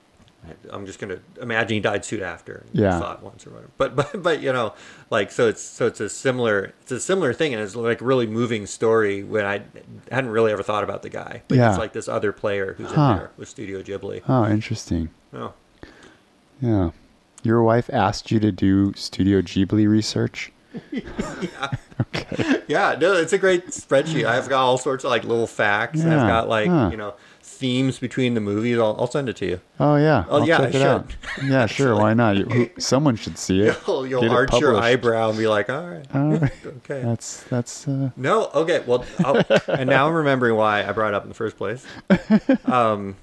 I'm just gonna imagine he died soon after. And Yeah. thought once or whatever. But but but you know, like so it's so it's a similar it's a similar thing, and it's like a really moving story. When I hadn't really ever thought about the guy, but Yeah. he's like this other player who's Huh. in there with Studio Ghibli. Oh, interesting. Oh. Yeah. Your wife asked you to do Studio Ghibli research? Yeah. Okay. Yeah, no, it's a great spreadsheet. I've got all sorts of like little facts. I've Yeah, got like huh. you know themes between the movies. I'll, I'll send it to you. Oh, yeah. Oh, I'll yeah, check I it out. Yeah, sure. Why not? You, who, someone should see it. You'll, you'll Get it arch your published. eyebrow and be like, all right, All right. okay. That's, that's, uh, No, okay. Well, I'll, and now I'm remembering why I brought it up in the first place. Um,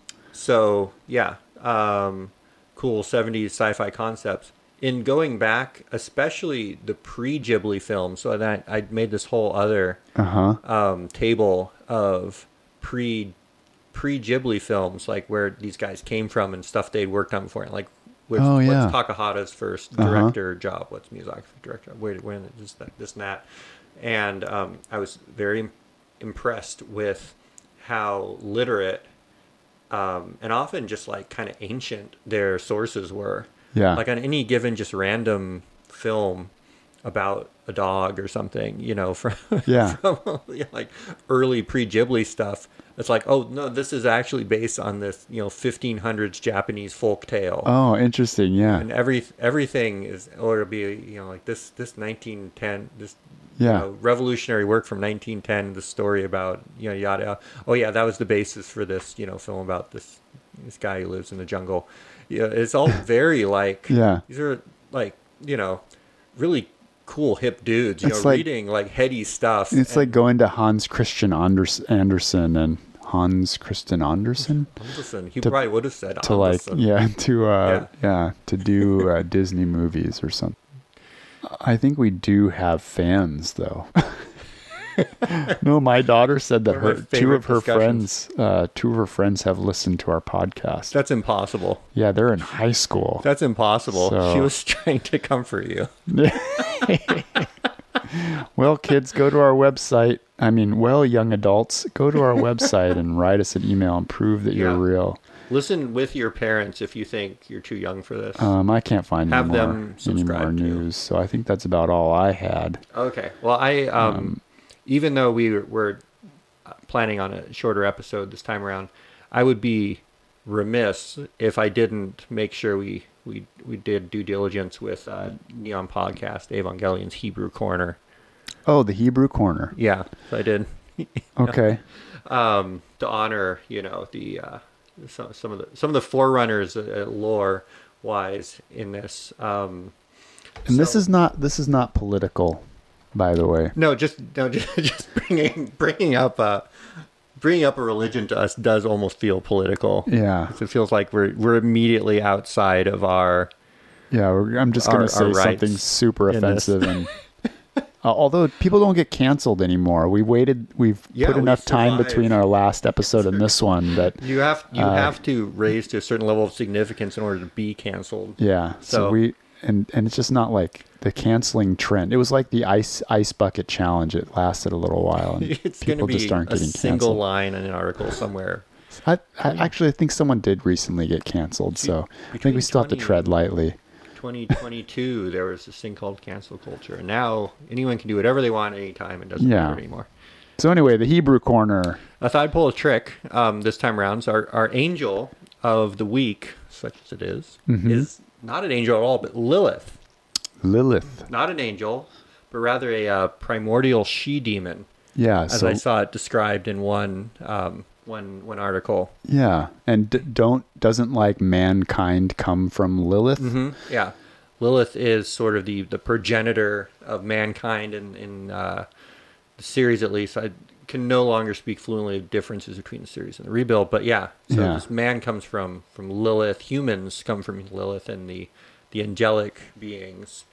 so yeah, um, cool seventies sci-fi concepts. In going back, especially the pre-Ghibli films, so that I made this whole other uh-huh. um, table of pre pre Ghibli films, like where these guys came from and stuff they'd worked on before, and like what's, Oh, yeah. what's Takahata's first Uh-huh. director job, what's Miyazaki's director, where when this that this and that, and um, I was very impressed with how literate um, and often just like kind of ancient their sources were. Yeah. Like on any given just random film, about a dog or something, you know, from, Yeah. from yeah, like early pre-Ghibli stuff. It's like, oh no, this is actually based on this, you know, fifteen hundreds Japanese folk tale. Oh, interesting. Yeah. And every everything is, or it'll be, you know, like this this nineteen ten, this Yeah. you know, revolutionary work from nineteen ten, the story about, you know, yada, yada. Oh yeah, that was the basis for this, you know, film about this this guy who lives in the jungle. Yeah, it's all very like, Yeah. these are like, you know, really cool hip dudes, you It's know, like- reading like heady stuff. It's And- like going to Hans Christian Anders- Andersen and Hans Christian Andersen Anderson. He to- probably would have said to like, Anderson. yeah, to, uh, yeah. to do uh, Disney movies or something. I think we do have fans though. No, my daughter said that One of her my two favorite of her discussions. friends, uh, two of her friends have listened to our podcast. That's impossible. Yeah, they're in high school. That's impossible. So- She was trying to comfort you. Well, kids, go to our website. I mean, well, young adults, go to our website and write us an email and prove that you're Yeah. real. Listen with your parents if you think you're too young for this. Um, I can't find Have any more, them any more subscribe to you. news, so I think that's about all I had. Okay. Well, I um, even though we were- were planning on a shorter episode this time around, I would be remiss if I didn't make sure we we we did due diligence with uh, Neon Podcast, Evangelion's Hebrew Corner. Oh, the Hebrew Corner. Yeah, so I did. Okay. um, to honor, you know, the uh, some some of the some of the forerunners uh, lore wise in this. Um, And this so- is not this is not political, by the way. no, just no, just, just bringing bringing up uh, bringing up a religion to us does almost feel political. Yeah. It feels like we're we're immediately outside of our. Yeah, we're, I'm just going Our- to say our rights something super in this. offensive and uh, although people don't get canceled anymore. We waited we've Yeah, put we enough time survived. between our last episode and this one that You have you Uh, have to raise to a certain level of significance in order to be canceled. yeah, so, So- we and and it's just not like the canceling trend. It was like the ice ice bucket challenge. It lasted a little while and It's going to people be just aren't a getting single canceled. line in an article somewhere. I, I actually think someone did recently get canceled, so I think we still have to twenty tread lightly. twenty twenty-two, there was this thing called cancel culture, and now anyone can do whatever they want anytime. It doesn't Yeah. matter anymore. So anyway, the Hebrew Corner. I thought I'd pull a trick um, this time around. So our, our angel of the week, such as it is, Mhm. is not an angel at all, but Lilith. Lilith. Not an angel, but rather a uh, primordial she-demon, Yeah, as so I saw it described in one um, one one article. yeah, and d- don't doesn't like mankind come from Lilith? hmm Yeah. Lilith is sort of the, the progenitor of mankind in, in uh, the series, at least. I can no longer speak fluently of differences between the series and the rebuild, but yeah. So Yeah. this man comes from, from Lilith. Humans come from Lilith, and the, the angelic beings,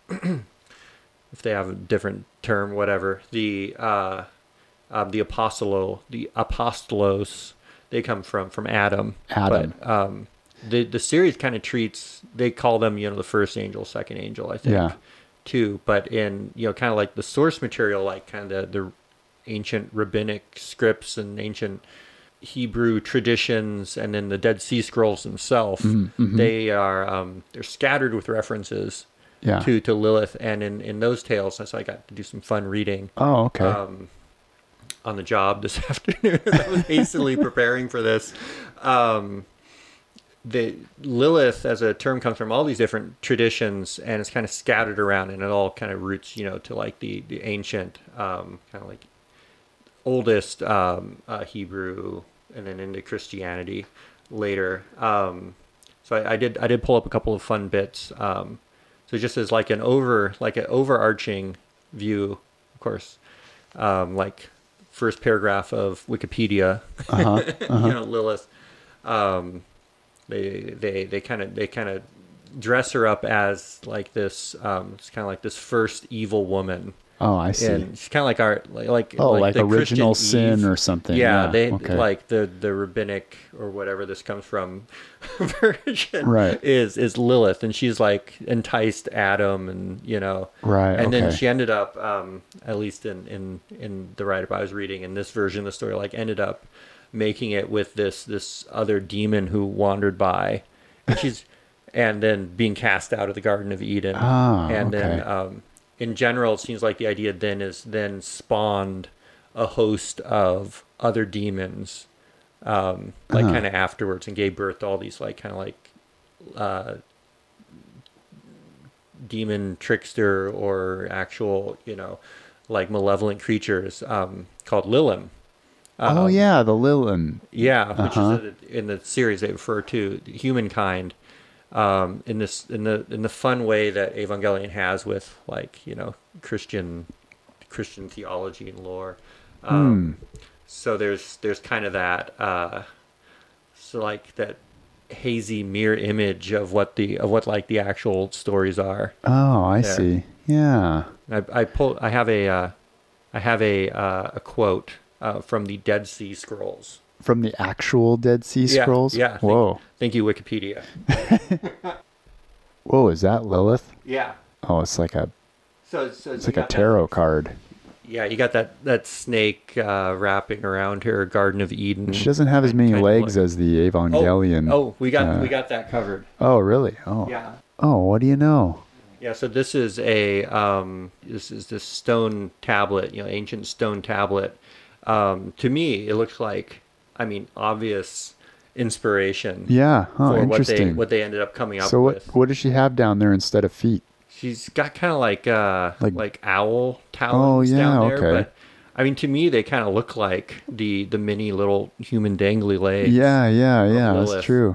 if they have a different term, whatever, the uh, um, the apostolo, the apostolos, they come from, from Adam. Adam. But, um, the the series kind of treats, they call them, you know, the first angel, second angel, I think, Yeah. too. But in, you know, kind of like the source material, like kind of the, the ancient rabbinic scripts and ancient Hebrew traditions, and then the Dead Sea Scrolls themselves, Mhm, mhm. they are um, they're scattered with references Yeah. to to Lilith, and in in those tales, so I got to do some fun reading. Oh, okay. Um, on the job this afternoon as I was hastily preparing for this. Um, the Lilith as a term comes from all these different traditions, and it's kind of scattered around, and it all kind of roots, you know, to like the, the ancient, um, kind of like oldest um, uh, Hebrew, and then into Christianity later. Um, so I, I did I did pull up a couple of fun bits. Um, so just as like an over like an overarching view, of course, um, like first paragraph of Wikipedia, Uh-huh. Uh-huh. you know, Lilith. Um, they they they kind of they kind of dress her up as like this. Um, it's kind of like this first evil woman. Oh, I see. And she's kind of like our like like oh, like, the original Christian sin Eve. or something. Yeah, Yeah, they okay. like the the rabbinic or whatever this comes from version Right. is is Lilith, and she's like enticed Adam, and you know, Right, and then okay. she ended up, um, at least in in in the write-up I was reading, in this version of the story, like ended up making it with this this other demon who wandered by, and she's and then being cast out of the Garden of Eden, Ah, and then okay. um, in general, it seems like the idea then is then spawned a host of other demons, um, like Uh-huh. kind of afterwards, and gave birth to all these like kind of like uh, demon trickster or actual, you know, like malevolent creatures um, called Lilim. oh Um, yeah, the Lilin. Yeah, which Uh-huh. is a, in the series they refer to humankind um, in this in the in the fun way that Evangelion has with like you know Christian Christian theology and lore. Um, So there's there's kind of that uh, so like that hazy mirror image of what the of what like the actual stories are. Oh, I There. see. Yeah. I I pull I have a uh, I have a uh, a quote uh, from the Dead Sea Scrolls. From the actual Dead Sea Yeah, Scrolls? yeah, thank- Whoa. Thank you, Wikipedia. Whoa, is that Lilith? Yeah. Oh, it's like a So, so it's you like a got that- tarot card. yeah, you got that that snake uh, wrapping around her Garden of Eden. She doesn't have as many Kind of legs look- as the oh, Evangelion. oh, we got uh, we got that covered. Oh, really? Oh. Yeah. Oh, what do you know? Yeah, so this is a um, this is this stone tablet, you know, ancient stone tablet. Um, to me, it looks like, I mean, obvious inspiration Yeah. Oh, for what they interesting. what they ended up coming up so what with. what does she have down there instead of feet? She's got kind of like uh Like- like, owl Oh, talons yeah, down there, okay. but I mean, to me, they kind of look like the the mini little human dangly legs. Yeah, yeah, yeah. Lilith. That's true.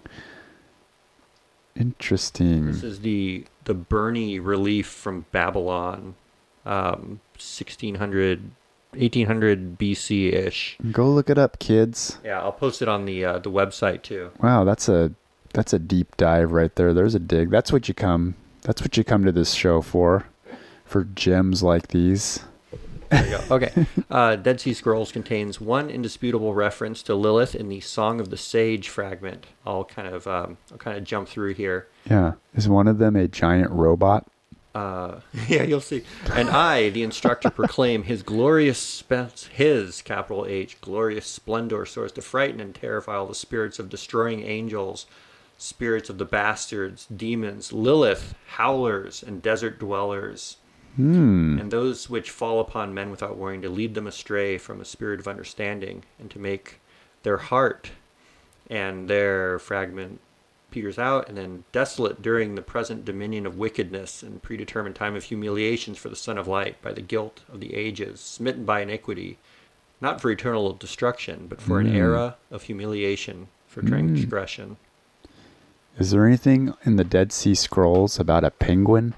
Interesting. This is the the Bernie relief from Babylon, um, sixteen hundred, eighteen hundred B C ish. Go look it up, kids. Yeah, I'll post it on the uh, the website too. Wow, that's a that's a deep dive right there. There's a dig. That's what you come. That's what you come to this show for, for gems like these. There you go. Okay. Uh, Dead Sea Scrolls contains one indisputable reference to Lilith in the Song of the Sage fragment. I'll kind of um, I'll kind of jump through here. Yeah, is one of them a giant robot? Uh, yeah, you'll see. And I, the instructor, proclaim his glorious spe- his capital H glorious splendor, so as to frighten and terrify all the spirits of destroying angels, spirits of the bastards, demons, Lilith, howlers, and desert dwellers. Hmm. And those which fall upon men without warning, to lead them astray from a spirit of understanding, and to make their heart and their fragment peters out, and then desolate during the present dominion of wickedness and predetermined time of humiliations for the Son of Light, by the guilt of the ages, smitten by iniquity, not for eternal destruction, but for an Mm. era of humiliation for transgression. Is there anything in the Dead Sea Scrolls about a penguin?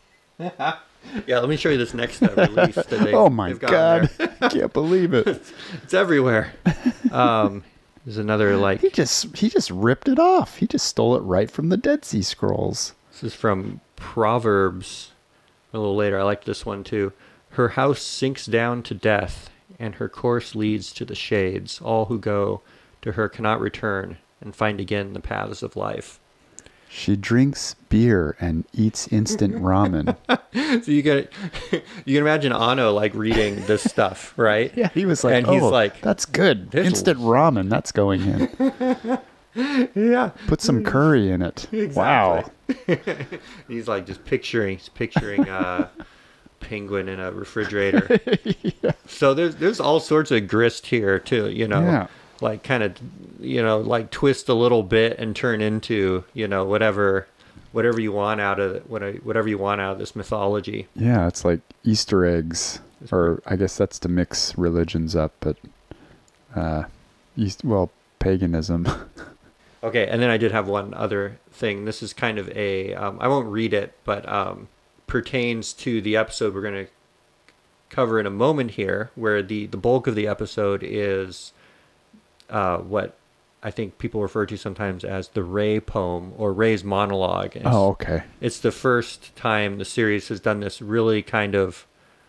Yeah, let me show you this next uh, release that they, Oh my they've gotten there. god! I can't believe it. It's everywhere. Um, there's another like He just he just ripped it off. He just stole it right from the Dead Sea Scrolls. this is from Proverbs. A little later, I like this one too. Her house sinks down to death, and her course leads to the shades. All who go to her cannot return and find again the paths of life. She drinks beer and eats instant ramen. So you can you can imagine Anno like reading this stuff, right? Yeah, he was like, And he's "Oh, like, that's good. "This will-" Instant ramen, that's going in. Yeah. Put some curry in it. Wow. He's like just picturing he's picturing a penguin in a refrigerator. So there's there's all sorts of grist here too, you know. Yeah. Like kind of, you know, like twist a little bit and turn into, you know, whatever whatever you want out of what whatever you want out of this mythology. Yeah, it's like Easter eggs, or I guess that's to mix religions up, but uh, East well, paganism. Okay, and then I did have one other thing. This is kind of a um, I won't read it, but um, pertains to the episode we're going to cover in a moment here, where the the bulk of the episode is uh, what I think people refer to sometimes as the Ray poem or Ray's monologue. And it's, Oh, okay. it's the first time the series has done this really kind of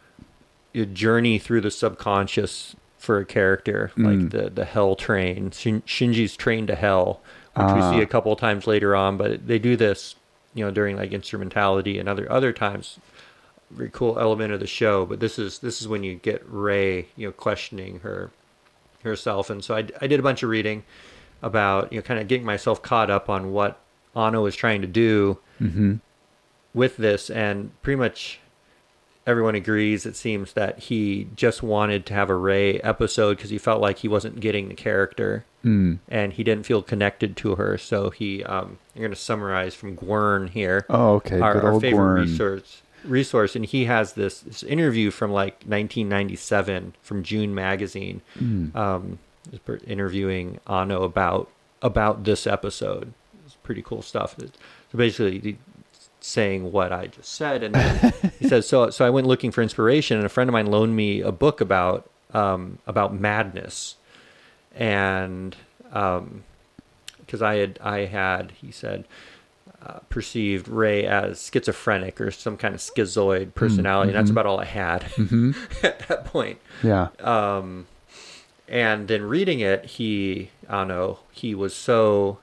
a journey through the subconscious for a character, Mm. like the, the hell train, Shin- Shinji's train to hell, which Ah. we see a couple of times later on, but they do this, you know, during like instrumentality and other other times. Very cool element of the show, but this is this is when you get Ray, you know, questioning her herself. And so I, I did a bunch of reading about, you know, kind of getting myself caught up on what Anno is trying to do Mm-hmm. with this, and pretty much everyone agrees, it seems, that he just wanted to have a Rey episode because he felt like he wasn't getting the character. Mm. And he didn't feel connected to her. So he, um, I'm going to summarize from Gwern here. Oh, okay. Our, Good our old favorite Gwern. resource. Resource, and he has this, this interview from like nineteen ninety-seven from June magazine, Mm. um, interviewing Anno about about this episode. It's pretty cool stuff. So basically, he, saying what I just said, and then he says, "So, so I went looking for inspiration, and a friend of mine loaned me a book about um, about madness, and um, because I had I had," he said, Uh, perceived Rey as schizophrenic or some kind of schizoid personality, mm-hmm. and that's about all I had Mm-hmm. at that point. Yeah. Um, and then reading it, he, I don't know, he was so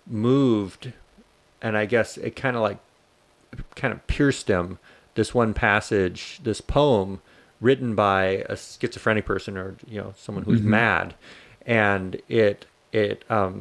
moved, and I guess it kind of like, kind of pierced him, this one passage, this poem written by a schizophrenic person, or, you know, someone who's Mm-hmm. mad. And it, it, um,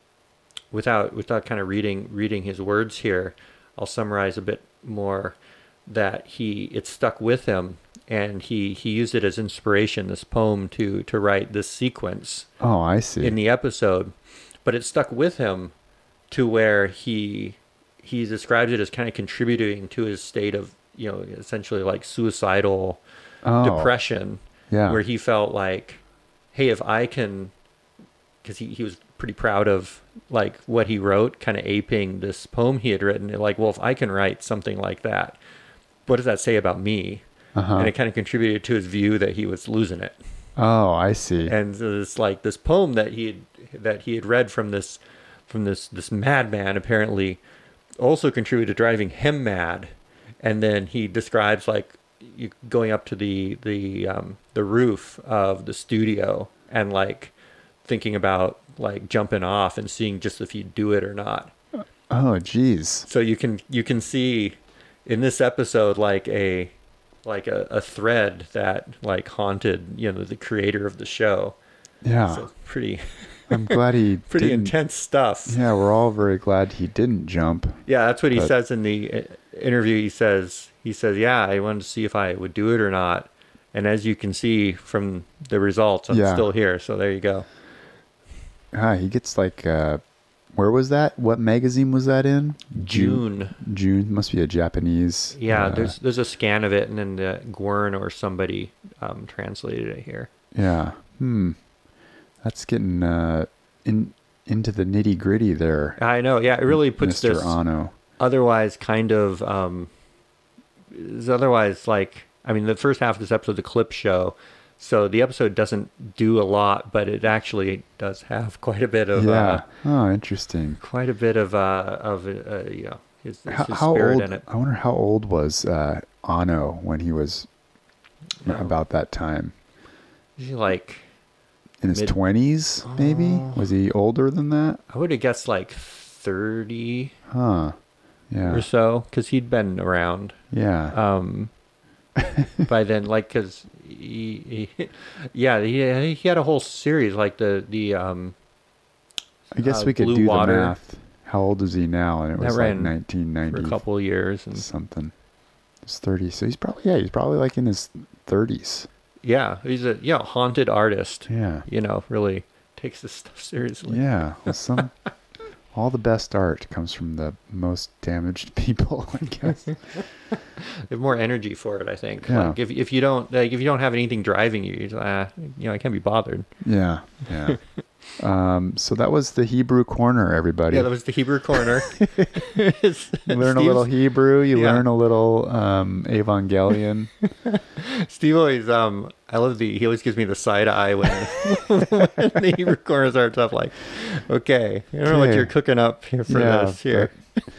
without, without kind of reading, reading his words here, I'll summarize a bit more that he, it stuck with him, and he, he used it as inspiration, this poem, to, to write this sequence Oh, I see. in the episode. But it stuck with him to where he, he describes it as kind of contributing to his state of, you know, essentially like suicidal oh, depression, yeah. where he felt like, hey, if I can, because he, he was pretty proud of like what he wrote, kind of aping this poem he had written. Like, well, if I can write something like that, what does that say about me? Uh-huh. And it kind of contributed to his view that he was losing it. Oh, I see. And so it's like this poem that he had, that he had read from this, from this, this madman apparently also contributed to driving him mad. And then he describes like you going up to the, the, um, the roof of the studio and like thinking about like jumping off and seeing just if he'd do it or not. Oh, geez. So you can, you can see in this episode, like a, like a, a thread that like haunted, you know, the creator of the show. Yeah. So pretty, I'm glad he pretty didn't- intense stuff. Yeah, we're all very glad he didn't jump. Yeah, that's what he But- says in the uh, interview. He says, he says, yeah, I wanted to see if I would do it or not. And as you can see from the results, I'm Yeah. still here. So there you go. Ah, he gets like, uh, where was that? What magazine was that in? June. June must be a Japanese. Yeah, uh, there's there's a scan of it, and then the Gwern or somebody um, translated it here. Yeah. Hmm. That's getting uh, in into the nitty gritty there. I know. Yeah, it really puts Mister this Anno. otherwise kind of um, is otherwise like, I mean, the first half of this episode, the clip show. So the episode doesn't do a lot, but it actually does have quite a bit of Yeah. uh, Oh, interesting. quite a bit of uh, of uh, you know his, his How, how spirit old? in it. I wonder how old was uh, Anno when he was Oh. about that time. Is he like, In his Mid- twenties, maybe? Oh. Was he older than that? I would have guessed like thirty Huh. Yeah. or so, because he'd been around. Yeah. Um, by then, like, because he, he, yeah, he he had a whole series like the the um. I guess uh, we could Blue do Water. the math. How old is he now? And it That was like ran nineteen ninety for a couple of years, and something. He's thirty. So he's probably, yeah, he's probably like in his thirties. yeah, he's a yeah haunted artist. Yeah. You know, really takes this stuff seriously. Yeah. Well, some, all the best art comes from the most damaged people, I guess. They have more energy for it, I think. Yeah. Like if if you don't like if you don't have anything driving you, you're just, ah, you know, I can't be bothered. Yeah. Yeah. um, so that was the Hebrew Corner, everybody. Yeah, that was the Hebrew corner. You learn a little Hebrew. You Yeah. learn a little um, Evangelion. Steve always, um, I love the, he always gives me the side eye when, when the Hebrew corner starts up, like, okay, I don't know what Okay. you're cooking up here for Yeah, this here.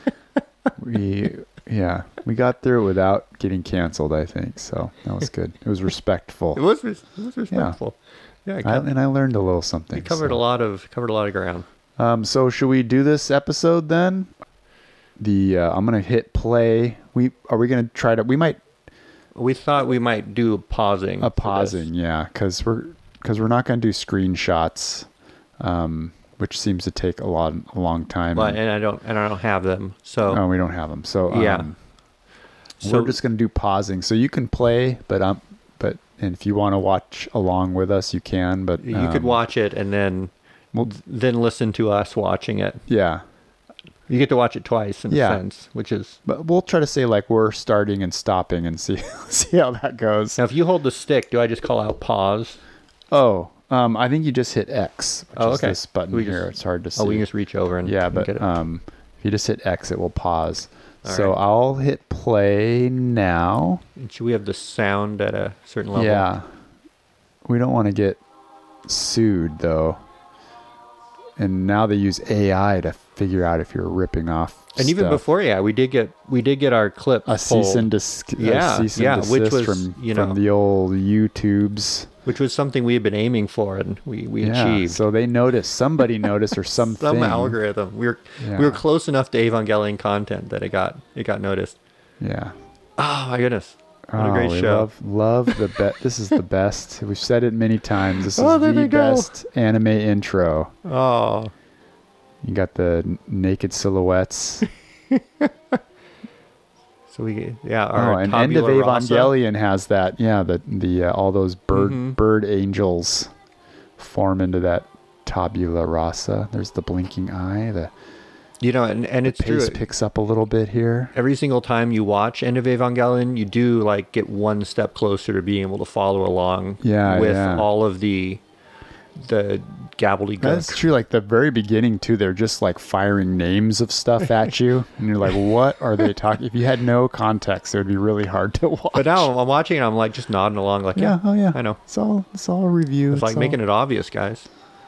we, yeah, we got through it without getting canceled, I think. So that was good. It was respectful. It was, res- it was respectful. Yeah, I I, co- and I learned a little something. we covered so. a lot of, covered a lot of ground. Um, so should we do this episode then? The uh, I'm gonna hit play. We are we gonna try to? We might We thought we might do a pausing. a for this. pausing, yeah, because we're because we're not gonna do screenshots, um, which seems to take a lot a long time. But, and- and I don't, and I don't have them. So oh, we don't have them. So um, Yeah. So we're just going to do pausing. So you can play, but um, but and if you want to watch along with us, you can. But you um, could watch it and then Well, then listen to us watching it. yeah. You get to watch it twice in Yeah. a sense, which is But we'll try to say like we're starting and stopping and see see how that goes. now. If you hold the stick, do I just call out pause? Oh, um, I think you just hit X, which Oh, is okay. this button We here. just- It's hard to see. Oh, we can just reach over and yeah, and but get it. um, if you just hit X, it will pause. All so right. I'll hit play now. And should we have the sound at a certain level? Yeah, we don't want to get sued though. And now they use A I to figure out if you're ripping off. And even stuff. before, yeah, we did get we did get our clip a cease pulled, and, dis- Yeah, a cease and yeah, desist which was, from, you from know- the old YouTubes. which was something we had been aiming for, and we, we Yeah, achieved. so they noticed, somebody noticed or something. Some algorithm. We were Yeah. we were close enough to Evangelion content that it got it got noticed. Yeah. Oh my goodness! What a Oh, great we show! Love, love the best. This is the best. We've said it many times. This is Oh, there the they go. best anime intro. Oh, You got the n- naked silhouettes. so we yeah. Oh, Our and End of tabula rasa. Evangelion has that. Yeah, the the uh, all those bird Mhm. bird angels form into that tabula rasa. There's the blinking eye. The You know, and and it's true. pace picks up a little bit here. Every single time you watch End of Evangelion, you do like get one step closer to being able to follow along. Yeah, with yeah. all of the the gobbledygook. That's true. Like the very beginning too, they're just like firing names of stuff at you, and you're like, "What are they talking?" If you had no context, it would be really hard to watch. But now I'm watching it, I'm like just nodding along, like yeah, yeah, oh yeah, I know. It's all it's all a review. It's like making it obvious, guys.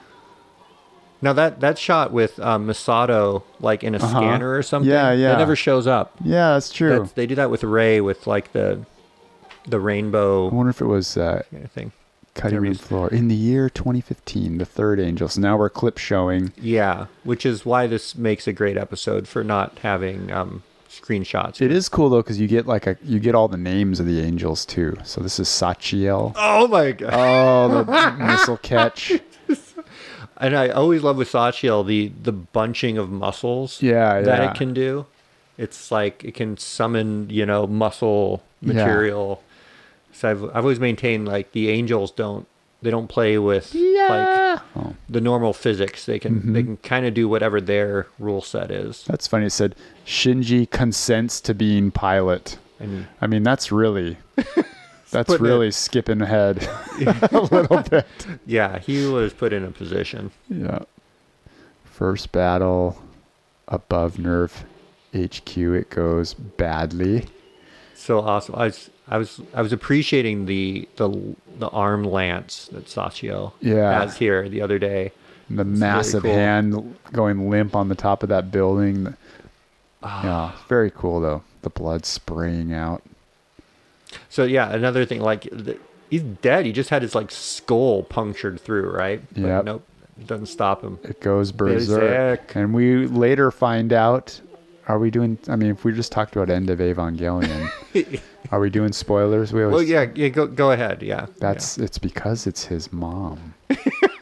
Now that that shot with um, Misato like in a Uh-huh. scanner or something, Yeah, yeah. that never shows up. Yeah, that's true. That's, they do that with Ray with like the the rainbow I wonder if it was uh, kind of thing. cutting room Series. floor in the year twenty fifteen, the third angel. So now we're clip showing. Yeah, which is why this makes a great episode for not having um, screenshots. It is cool though because you get like a you get all the names of the angels too. So this is Sachiel. Oh my god! Oh, the missile catch. And I always love with Sachiel the the bunching of muscles Yeah, that yeah. it can do. It's like it can summon, you know, muscle Yeah. material. So I've I've always maintained like the angels don't they don't play with like Oh. the normal physics. They can Mm-hmm. they can kind of do whatever their rule set is. That's funny. It said Shinji consents to being pilot. And I mean, that's really that's putting really skipping ahead a little bit. yeah, he was put in a position. Yeah. First battle above Nerve H Q. It goes badly. So awesome. I was I was I was appreciating the the the arm lance that Sachiel Yeah. has here the other day. The really massive cool. hand going limp on the top of that building. Ah. Yeah, very cool though. The blood spraying out. So yeah, another thing like the, he's dead. He just had his like skull punctured through, right? But Yep. Nope, it doesn't stop him. It goes berserk. Berserk. And we later find out. Are we doing? I mean, if we just talked about End of Evangelion, are we doing spoilers? We always. Well, yeah, yeah. Go go ahead. Yeah. That's it's because it's his mom. Yeah.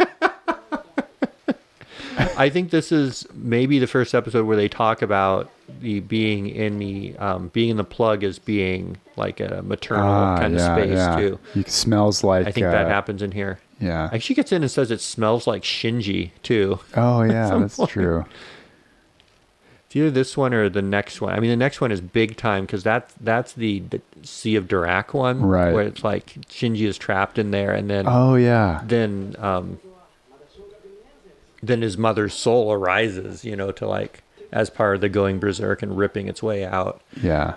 I think this is maybe the first episode where they talk about the being in the um, being in the plug as being like a maternal Ah, kind of yeah, space yeah. too. He smells like. I think uh, that happens in here. Yeah. Like she gets in and says it smells like Shinji too. Oh yeah, some that's point. true. It's either this one or the next one. I mean, the next one is big time because that's that's the, the Sea of Dirac one, Right. Where it's like Shinji is trapped in there, and then Oh yeah. then um, then his mother's soul arises, you know, to like as part of the going berserk and ripping its way out, Yeah.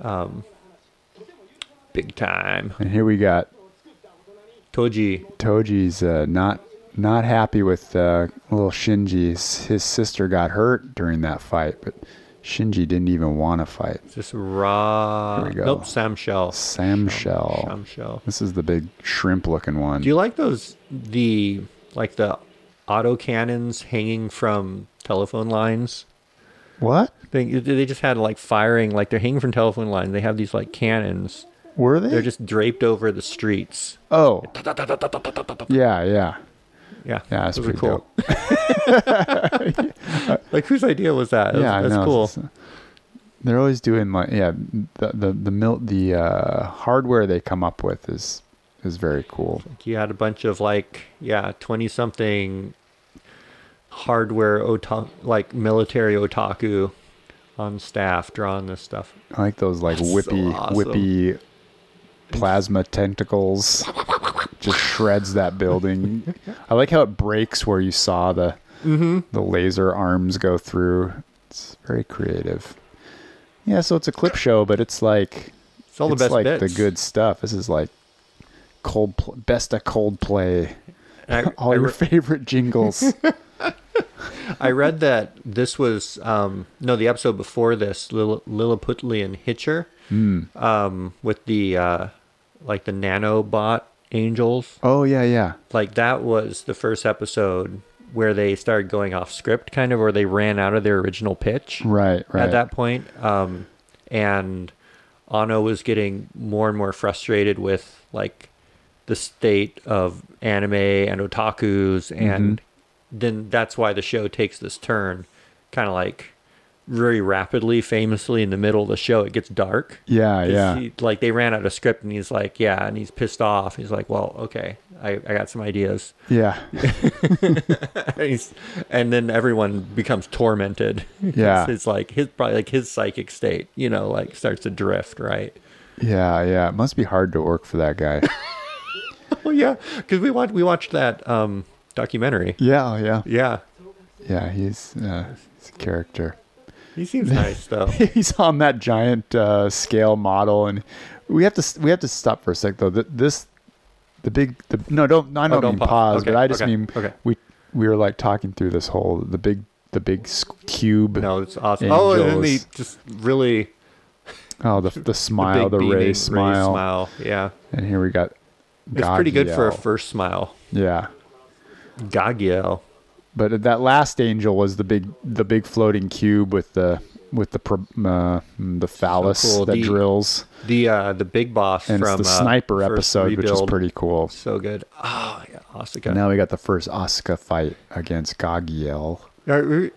big time. And here we got Toji, Toji's uh, not not happy with uh, little Shinji's. His sister got hurt during that fight, but Shinji didn't even want to fight. just raw. Here we go. Nope, Sam Shell. Sam Shell. Sam Shell. This is the big shrimp-looking one. Do you like those the like the auto cannons hanging from telephone lines? What? They they just had like firing, like they're hanging from telephone lines. They have these like cannons. Were they? They're just draped over the streets. Oh. Yeah, yeah. Yeah, Yeah, that's those are pretty cool. Like whose idea was that? That's, yeah, I that's know. cool. It's- They're always doing like yeah the the the mil- the uh, hardware they come up with is is very cool. You had a bunch of like yeah twenty something hardware ota- like military otaku on staff drawing this stuff. I like those like That's whippy so awesome. whippy plasma tentacles. Just shreds that building. I like how it breaks where you saw the Mm-hmm. the laser arms go through. It's very creative. Yeah, so it's a clip show, but it's like It's all the it's best like bits. the good stuff. This is like cold pl- best of Coldplay. I, All I your re- favorite jingles. I read that this was um, no the episode before this Lil- Lilliputian Hitcher Mm. um, with the uh, like the nanobot angels. Oh yeah, yeah. Like that was the first episode where they started going off script, kind of, or they ran out of their original pitch. Right, right. At that point, um, and Ano was getting more and more frustrated with like the state of anime and otakus, and Mm-hmm. then that's why the show takes this turn, kind of like very rapidly. Famously, in the middle of the show, it gets dark. Yeah, 'Cause yeah. he- like they ran out of script, and he's like, "Yeah," and he's pissed off. He's like, "Well, okay, I, I got some ideas." Yeah. and, he's, and then everyone becomes tormented. Yeah. it's, it's like his probably like his psychic state, you know, like starts to drift, right? Yeah, yeah. It must be hard to work for that guy. Oh yeah, because we watched we watched that um, documentary. Yeah, yeah. Yeah, Yeah, he's, uh, he's a character. he seems nice though. He's on that giant uh, scale model, and we have to we have to stop for a sec though. Th- This the big the no don't I don't, Oh, don't mean pause. pause, Okay, but I just okay, mean okay. we we were like talking through this whole the big the big s- cube. No, it's awesome. Oh, and then they Angels. just really Oh, the the smile, the, the, big beaming ray smile. smile. Yeah, and here we got. it's pretty good for a Gagiel. first smile. Yeah. Gagiel. But that last angel was the big, the big floating cube with the with the pro- uh, the phallus So cool. that The- drills, The uh, the big boss and from it's the uh, sniper first episode, which is Rebuild. pretty cool. So good. Oh yeah, Asuka. And now we got the first Asuka fight against Gagiel. Are we-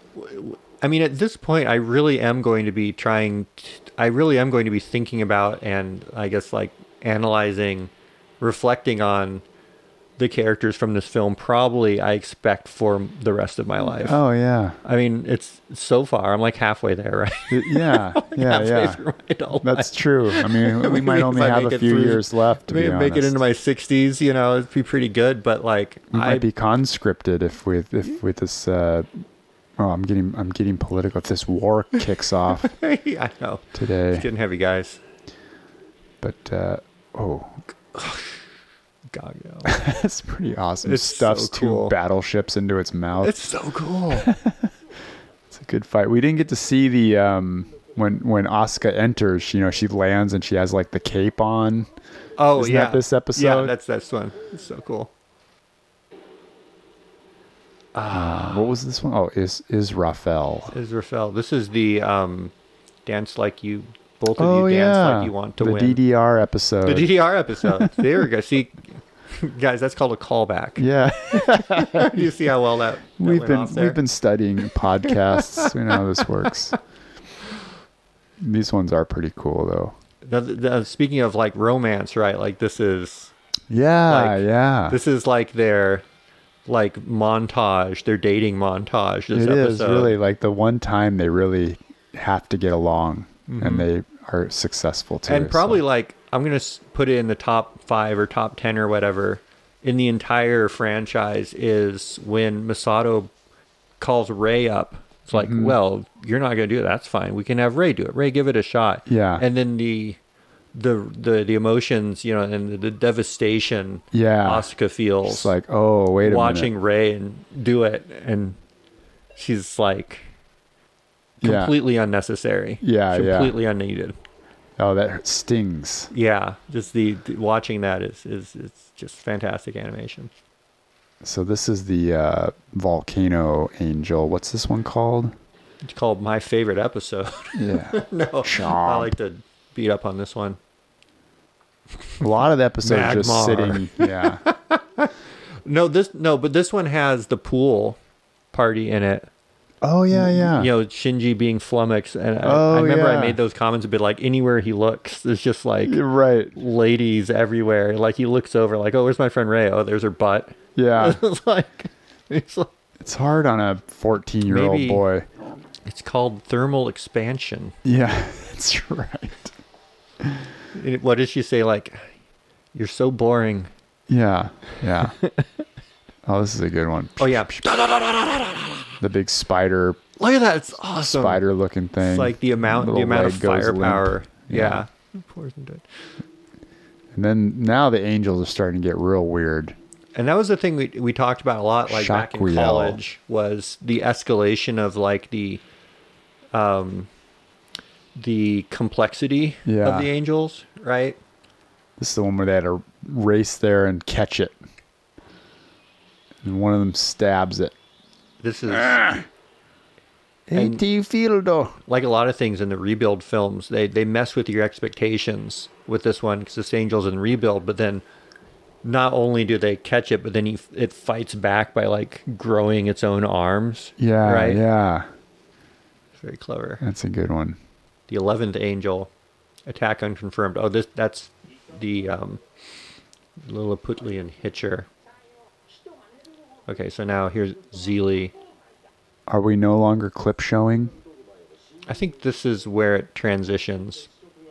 I mean, at this point, I really am going to be trying. To, I really am going to be thinking about, and I guess like analyzing, reflecting on the characters from this film. Probably, I expect for the rest of my life. Oh yeah, I mean, it's so far. I'm like halfway there, right? It- yeah, yeah, halfway yeah. through my adult That's life. true. I mean, we might Maybe only if I have make a it few through- years left. To Maybe be make it honest. into my sixties. You know, it'd be pretty good. But like, We I might be conscripted if with if with this. Uh, oh, I'm getting I'm getting political. If this war kicks off I know today, it's getting heavy, guys. but uh, oh, God, yo. that's pretty awesome. It's Stuffs so cool. two battleships into its mouth. It's so cool. It's a good fight. We didn't get to see the um when when Asuka enters. You know, she lands and she has like the cape on. Oh Isn't yeah, that this episode? Yeah, that's that's one. It's so cool. Uh, what was this one? Oh, is is Raphael? Israfel. This is the um, dance like you. Both of Oh you dance yeah, like you want to the win. D D R episode. The D D R episode. There we go. See, guys, that's called a callback. Yeah, You see how well that, that we've went been off there? we've been studying podcasts. We know how this works. These ones are pretty cool though. The- the- the- speaking of like romance, right? Like this is Yeah, Like, yeah. this is like their like montage, their dating montage. This It episode. is really like the one time they really have to get along, Mhm. and they are successful too. and probably so. like I'm gonna s- put it in the top five or top ten or whatever in the entire franchise is when Masato calls Ray up. It's like, Mhm. well, you're not gonna do it. That's fine. We can have Ray do it. Ray, give it a shot. Yeah. And then the the the the emotions, you know, and the, the devastation yeah, Asuka feels it's like, oh wait a watching minute. Ray and do it, and she's like Yeah. completely unnecessary. Yeah, yeah. completely unneeded. Oh, that stings. Yeah, just the, the watching that is is it's just fantastic animation. So this is the uh, volcano angel. What's this one called? It's called my favorite episode. Yeah, No, I Chomp. like to beat up on this one. a lot of the episodes are just Magmar. sitting. Yeah, No, this no, but this one has the pool party in it. Oh yeah, yeah. You know, Shinji being flummoxed, and I, Oh, I remember yeah. I made those comments a bit like anywhere he looks, there's just like You're right. ladies everywhere. Like he looks over, like, oh, where's my friend Ray? Oh, there's her butt. Yeah. it's like, it's like, It's hard on a fourteen-year-old Maybe- boy. it's called thermal expansion. Yeah, that's right. It- what did she say? Like, you're so boring. Yeah, yeah. Oh, this is a good one. Oh yeah, The big spider, look at that. It's awesome. spider-looking thing. It's like the amount, the Little amount of leg goes limp. firepower. Yeah. Yeah. Pours into it. And then now the angels are starting to get real weird. And that was the thing we we talked about a lot, like back in Shaquiel. college, was the escalation of like the, um, the complexity Yeah. of the angels, right? This is the one where they had to race there and catch it. And one of them stabs it. This is Hey, And- do you feel though? like a lot of things in the rebuild films. They they mess with your expectations with this one because this angel's in rebuild, but then not only do they catch it, but then he, it fights back by like growing its own arms. Yeah, Right? yeah. It's very clever. That's a good one. The eleventh angel, attack unconfirmed. Oh, this that's the um, Lilliputian Hitcher. Okay, so now here's Zeely. Are we no longer clip showing? I think this is where it transitions.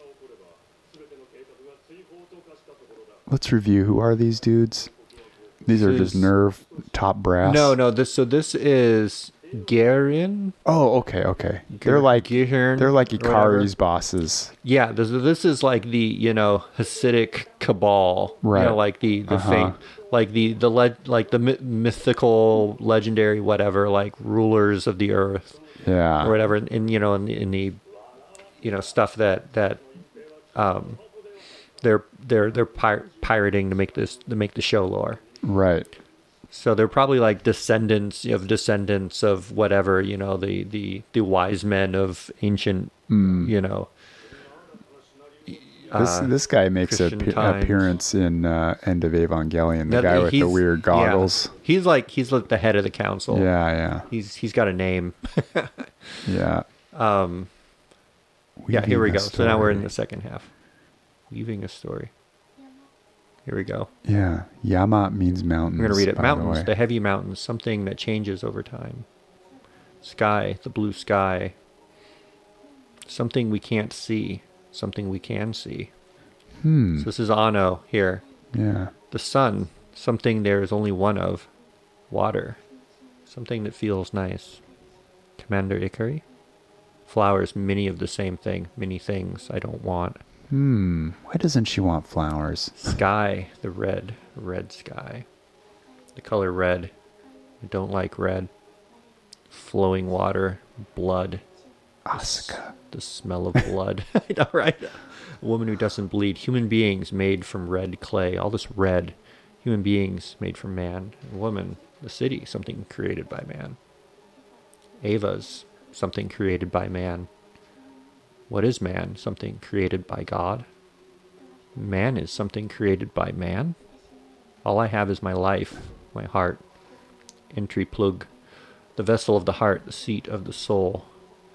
Let's review. Who are these dudes? These This are just is- nerve top brass. No, no. This so this is Garen. Oh, okay, okay. They're like Gihern, they're like or whatever. Ikari's bosses. Yeah, this this is like the you know Hasidic cabal, Right. You know, like the the Uh-huh. fate, like the the le- like the myth- mythical, legendary, whatever, like rulers of the earth Yeah. or whatever, and, and you know in the, in the you know stuff that that um they're they're they're pir- pirating to make this to make the show lore. Right. So they're probably like descendants of descendants of whatever, you know, the the the wise men of ancient, Mm. you know. This uh, this guy makes an Christian times. appearance in uh, End of Evangelion. The that- guy with the he's- weird yeah. goggles. He's like he's like the head of the council. Yeah, yeah, He's he's got a name. yeah. Um, yeah, here we Weaving go. a So now we're in story. the second half. Weaving a story. Here we go. Yeah, Yama means mountains. I'm going to read it. by the Mountains, way. the heavy mountains, something that changes over time. Sky, the blue sky. Something we can't see, something we can see. Hmm. So this is Ano here. Yeah. The sun, something there is only one of. Water, something that feels nice. Commander Ikari. Flowers, many of the same thing, many things I don't want. Hmm. Why doesn't she want flowers? Sky, the red, red sky. The color red. I don't like red. Flowing water, blood. Asuka. The smell of blood. I know, right? A woman who doesn't bleed. Human beings made from red clay. All this red. Human beings made from man. A woman. The city. Something created by man. Ava's. Something created by man. What is man? Something created by God. Man is something created by man. All I have is my life, my heart. Entry plug. The vessel of the heart, the seat of the soul.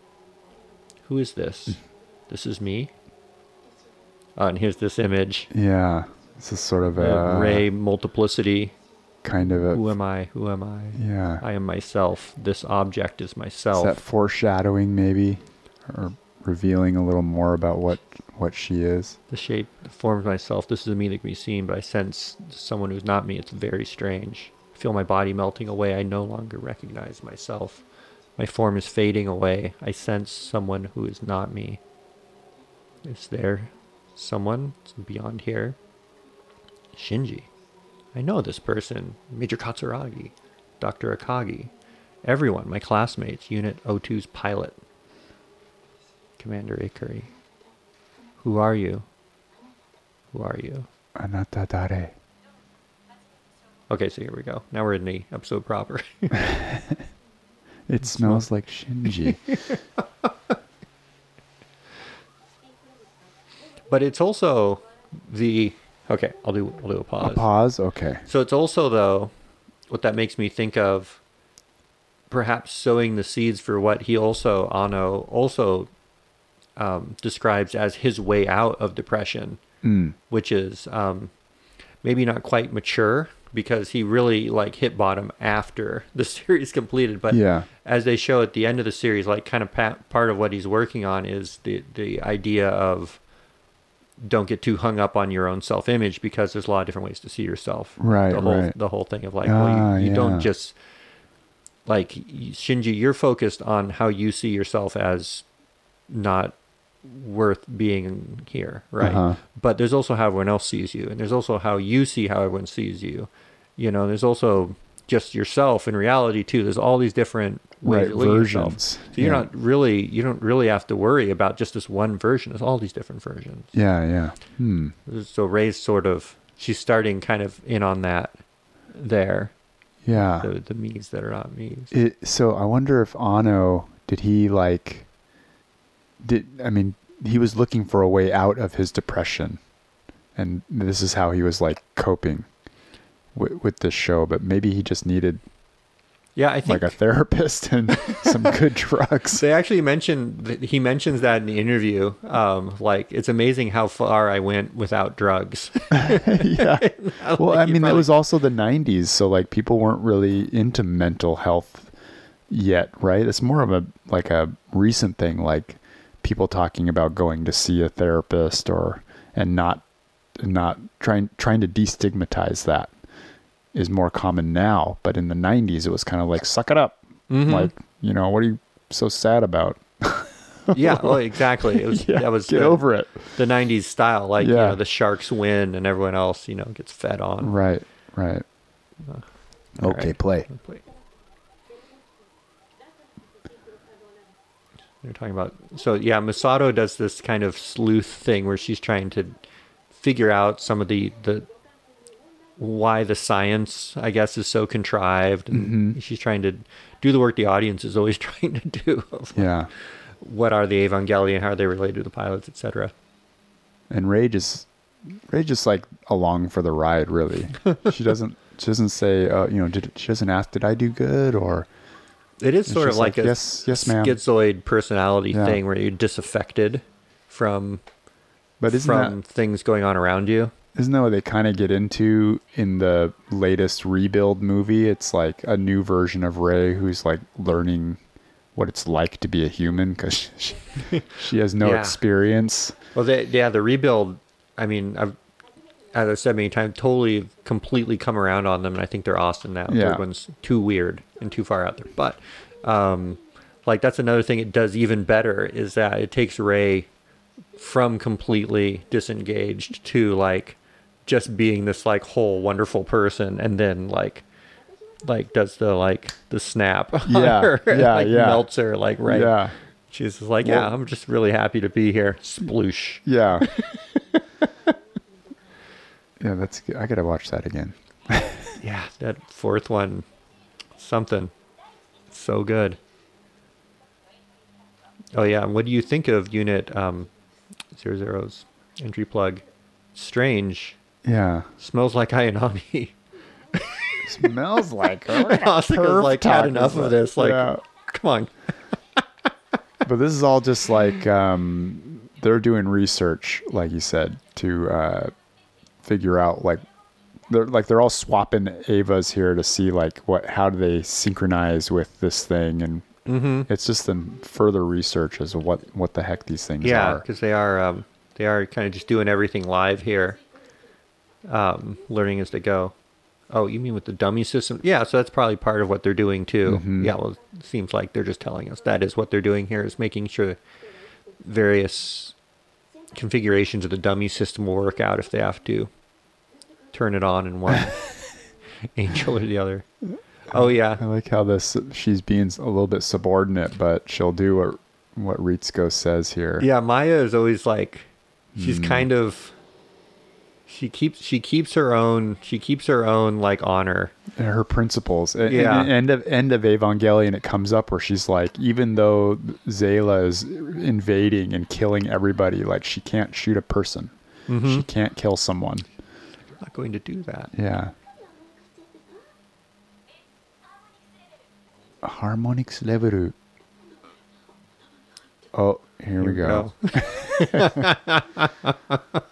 Who is this? This is me. Oh, and here's this image. Yeah. This is sort of Uh, a Ray multiplicity. kind of a Who am I? Who am I? yeah. I am myself. This object is Is myself. that foreshadowing maybe, or revealing a little more about what what she is? The shape, the form of myself. This is me that can be seen, but I sense someone who's not me. It's very strange. I feel my body melting away. I no longer recognize myself. My form is fading away. I sense someone who is not me. Is there someone beyond here? Shinji. I know this person. Major Katsuragi. Doctor Akagi. Everyone, my classmates. Unit O two's pilot. Commander Ikari. Who are you? Who are you? Anata dare. Okay, so here we go. Now we're in the episode proper. It smells like Shinji. But it's also the okay. I'll do I'll do a A pause. pause. Okay. So it's also though, what that makes me think of perhaps sowing the seeds for what he also, Ano, also um, describes as his way out of depression, Mm. which is um, maybe not quite mature because he really like hit bottom after the series completed. But Yeah. as they show at the end of the series, like kind of pa- part of what he's working on is the, the idea of don't get too hung up on your own self-image because there's a lot of different ways to see yourself. Right, The whole, right. the whole thing of like, Ah, well, you, you yeah. don't just like Shinji, you're focused on how you see yourself as not worth being here, right? Uh-huh. But there's also how everyone else sees you, and there's also how you see how everyone sees you. You know, there's also just yourself in reality too. There's all these different ways Right, to look at yourself. versions. So you're Yeah. not really, you don't really have to worry about just this one version. There's all these different versions. Yeah, yeah. Hmm. So Ray's sort of, she's starting kind of in on that there. Yeah. The, the me's that are not me's. It, so I wonder if Ano, did he like, did, I mean, he was looking for a way out of his depression, and this is how he was like coping with, with this show, but maybe he just needed Yeah, I think like a therapist and some good drugs. they actually mentioned, that he mentions that in the interview. Um, like, it's amazing how far I went without drugs. Yeah. Well, Like, I he mean, that probably- was also the nineties, so like people weren't really into mental health yet, right? It's more of a like a recent thing, like people talking about going to see a therapist or and not not trying trying to destigmatize that is more common now. But in the nineties, it was kind of like suck it up, Mhm. like, you know, what are you so sad about? Yeah, well, exactly. It was Yeah, that was get the, over it. the nineties style. Like, you Yeah. know, the Sharks win and everyone else, you know, gets fed on. Right, right. All Okay, right. play. Wait. They're talking about, so yeah, Masato does this kind of sleuth thing where she's trying to figure out some of the, the why the science, I guess, is so contrived. And Mhm. she's trying to do the work the audience is always trying to do. Of Yeah. what are the Evangelion? How are they related to the pilots, et cetera. And Ray just Ray just like along for the ride, really. she doesn't she doesn't say, uh, you know, did she doesn't ask, did I do good, or It is It's sort of just like, like, a yes, yes, ma'am. schizoid personality Yeah. thing where you're disaffected from but isn't from that things going on around you. isn't that what they kind of get into in the latest Rebuild movie? It's like a new version of Ray who's like learning what it's like to be a human because she, she has no Yeah. experience. Well, they, yeah, the rebuild. I mean, I've as I've said many times, totally, completely come around on them, and I think they're awesome now. Yeah. Third one's too weird and too far out there, but um, like that's another thing it does even better is that it takes Ray from completely disengaged to like just being this like whole wonderful person, and then like like does the like the snap on Yeah, her, yeah, like yeah. melts her like right. Yeah. She's just like, yeah, Well- I'm just really happy to be here. Sploosh. Yeah. Yeah, that's good. I gotta watch that again. Yeah, that fourth one, something. So good. Oh yeah, and what do you think of Unit um, Zero Zero's entry plug? Strange. Yeah. Smells like Ayanami. Smells like her. Asuka's like had enough of this. Like, Yeah. come on. But this is all just like um, they're doing research, like you said, to uh, figure out like they're like they're all swapping Avas here to see like what how do they synchronize with this thing, and Mm-hmm. it's just some further research as to what what the heck these things Yeah, are. because they are um, they are kind of just doing everything live here, um, learning as they go. Oh, you mean with the dummy system? Yeah, so that's probably part of what they're doing too. Mhm. Yeah, well, it seems like they're just telling us that is what they're doing here is making sure various configurations of the dummy system will work out if they have to turn it on in one angel or the other. Oh yeah, I like how this she's being a little bit subordinate, but she'll do what what Ritsuko says here. yeah. Maya is always like she's Hmm. kind of she keeps she keeps her own she keeps her own like honor. And her principles. And, Yeah. and end of end of Evangelion, it comes up where she's like, even though Zayla is invading and killing everybody, like she can't shoot a person. Mhm. She can't kill someone. I'm not going to do that. Yeah. Harmonix level. Oh, here, we Here go. go.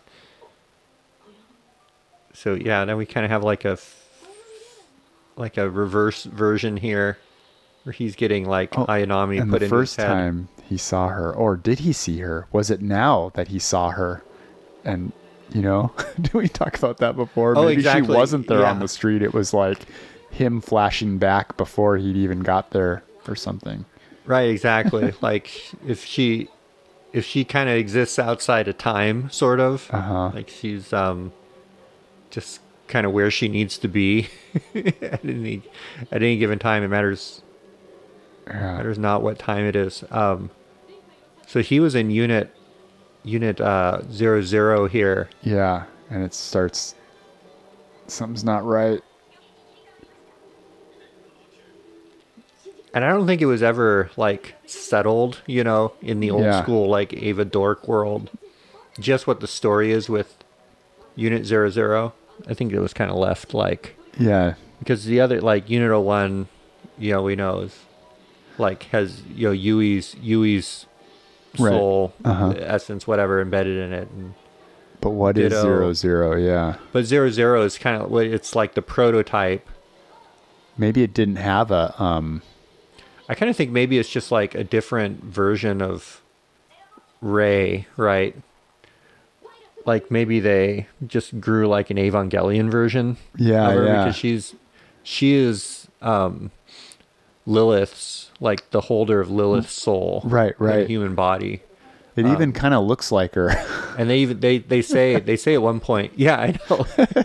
So yeah, now we kind of have like a f- like a reverse version here, where he's getting like Oh, Ayanami and put the into first his head. time he saw her, or did he see her? Was it now that he saw her? And, you know, did we talk about that before? Oh, Maybe exactly. she wasn't there on Yeah. the street. It was like him flashing back before he'd even got there or something. Right, exactly. Like if she if she kind of exists outside of time, sort of, Uh-huh. like she's um just kind of where she needs to be at any at any given time. It matters Yeah. matters not what time it is. Um, so he was in unit unit uh zero zero here. Yeah. And it starts, something's not right. And I don't think it was ever like settled, you know, in the old Yeah. school like Ava Dork world. Just what the story is with Unit Zero Zero. I think it was kind of left like Yeah. because the other like Unit oh one, you know, we know is like has you know Yui's Yui's Right. soul Uh-huh. essence whatever embedded in it. And, But what is Ditto. zero zero? Yeah. but Zero Zero is kind of it's like the prototype. Maybe it didn't have a, um, I kind of think maybe it's just like a different version of Rey, right? Like maybe they just grew like an Evangelion version yeah, of her yeah. because she's she is um, Lilith's like the holder of Lilith's soul, Right, in a right. human body. It Um, even kind of looks like her. And they even they they say they say at one point, yeah, I know.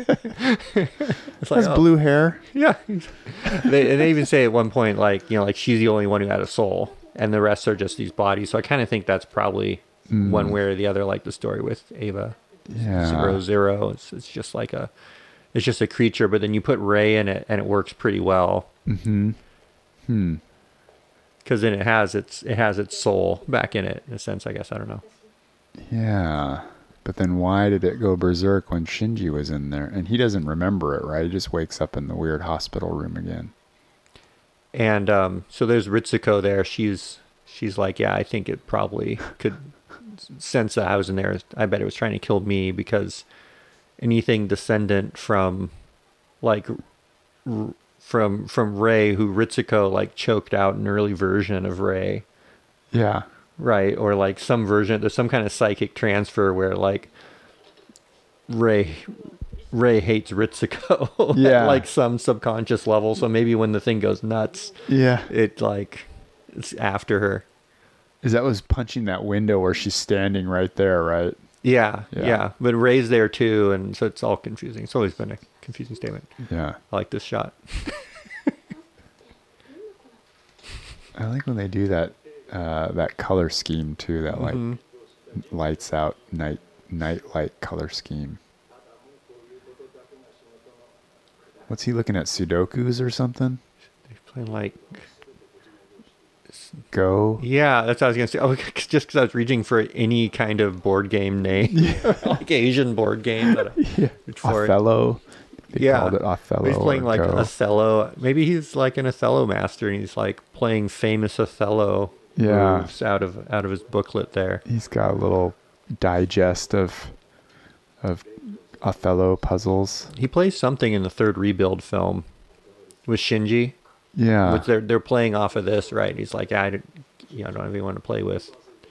It's like, Has oh, blue hair. yeah. they and they even say at one point like you know like she's the only one who had a soul, and the rest are just these bodies. So I kind of think that's probably one way or the other, like the story with Ava Yeah. Zero Zero. It's it's just like a it's just a creature, but then you put Rey in it, and it works pretty well Mm-hmm. Hmm. because then it has its it has its soul back in it in a sense. I guess I don't know. Yeah. But then why did it go berserk when Shinji was in there? And he doesn't remember it, right? He just wakes up in the weird hospital room again. And um, so there's Ritsuko there. She's she's like, yeah, I think it probably could sense that I was in there. I bet it was trying to kill me because anything descendant from like r- from from Rey, who Ritsuko like choked out an early version of Rey, Yeah. right? Or like some version, there's some kind of psychic transfer where like Rey Rey hates Ritsuko Yeah. at like some subconscious level. So maybe when the thing goes nuts, Yeah. it like it's after her. Is that was punching that window where she's standing right there, right? Yeah, Yeah. yeah, but Ray's there too, and so it's all confusing. It's always been a confusing statement. Yeah. I like this shot. I like when they do that uh, that color scheme too, that like Mhm. lights out night night light color scheme. What's he looking at? Sudokus or something? They're playing like Go. yeah, that's what I was gonna say. Oh, just because I was reaching for any kind of board game name, like Asian board game. That I Yeah. reached for it. Othello. They Yeah. called it Othello. He's playing or like Go. Othello. Maybe he's like an Othello master, and he's like playing famous Othello Yeah. moves out of out of his booklet there. He's got a little digest of of Othello puzzles. He plays something in the third Rebuild film with Shinji. Yeah. Which they're they're playing off of this, right? He's like, I don't, you know, I don't have anyone to play with.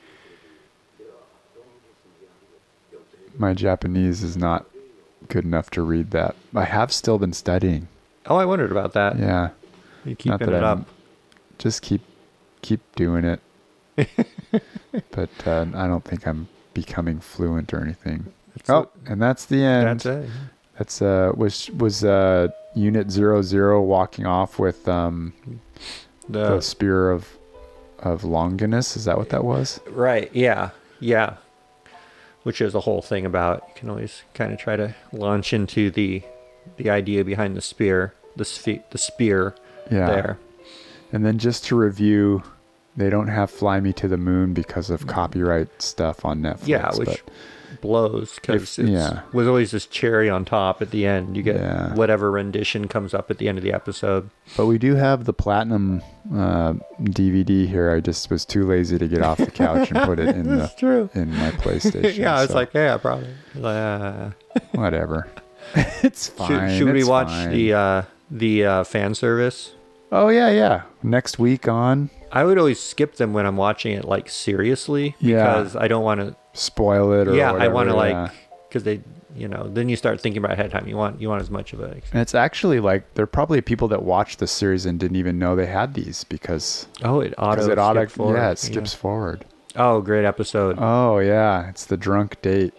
My Japanese is not good enough to read that. I have still been studying. Oh, I wondered about that. Yeah. You keeping Not that it I'm- up? Just keep keep doing it. But uh, I don't think I'm becoming fluent or anything. That's Oh, it. and that's the end. That's it. That's uh was was uh Unit Zero Zero walking off with um the The, spear of of Longinus. Is that what that was? right, yeah, yeah. Which is a whole thing about. You can always kind of try to launch into the the idea behind the spear, the sphe- the spear Yeah. there. And then just to review, they don't have Fly Me to the Moon because of copyright stuff on Netflix. Yeah, which but blows because it yeah. was always this cherry on top at the end. You get Yeah. whatever rendition comes up at the end of the episode. But we do have the platinum uh, D V D here. I just was too lazy to get off the couch and put it in the That's true. in my PlayStation. Yeah, I was so like, yeah, probably. Uh, whatever. It's fine. should should we it's watch fine. the uh, the uh, fan service? Oh yeah, yeah. Next week on. I would always skip them when I'm watching it, like seriously, Yeah. because I don't want to. Spoil it or Yeah, whatever. I want to yeah. like because they, you know, then you start thinking about ahead of time. You want you want as much of a. And it's actually like there are probably people that watched the series and didn't even know they had these because Oh, it auto. because it auto skipped forward. yeah it skips forward. Oh, great episode. Oh yeah, it's the drunk date.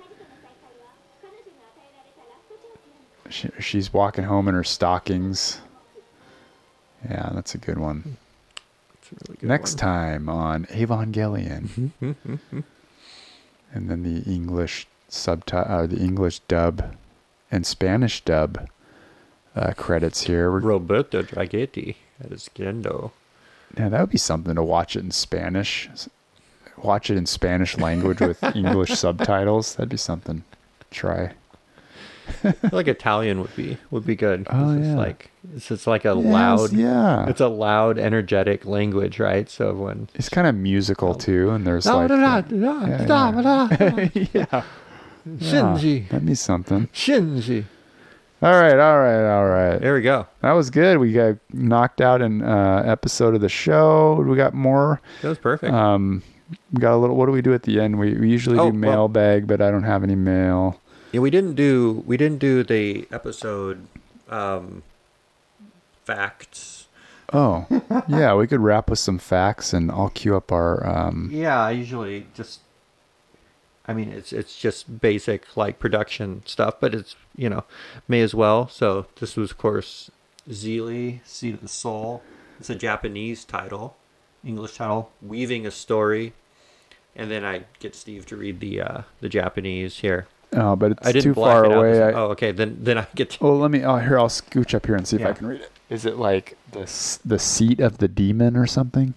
She, she's walking home in her stockings. Yeah, that's a good one. It's a really good Next one. time on Evangelion, and then the English subtitle, uh, the English dub, and Spanish dub uh, credits here. We're, Roberto Draghetti at his Gendo. yeah, that would be something to watch it in Spanish. Watch it in Spanish language with English subtitles. That'd be something. Try. I feel like Italian would be would be good. Oh, it's just yeah. like it's just like a Yes, loud. yeah. It's a loud, energetic language, right? So when It's kind of musical too, and there's Da, like da, da, uh, da, yeah, da, yeah. da, da. yeah, Shinji, that'd be something. Shinji. All right, all right, all right. There we go. That was good. We got knocked out an uh, episode of the show. We got more. That was perfect. Um, we got a little. What do we do at the end? We, we usually Oh, do well- mailbag, but I don't have any mail. Yeah, we didn't do we didn't do the episode um, facts. Oh, yeah. We could wrap with some facts, and I'll queue up our. Um, Yeah, I usually just. I mean, it's it's just basic like production stuff, but it's you know may as well. So this was of course Zeely, Seed of the Soul. It's a Japanese title, English title, Weaving a Story, and then I get Steve to read the uh, the Japanese here. oh, but it's I didn't too black far it out away. this- I, oh, okay. Then then I get. To, Oh, let me. Oh, here I'll scooch up here and see if Yeah. I can read it. Is it like the s- the seat of the demon or something?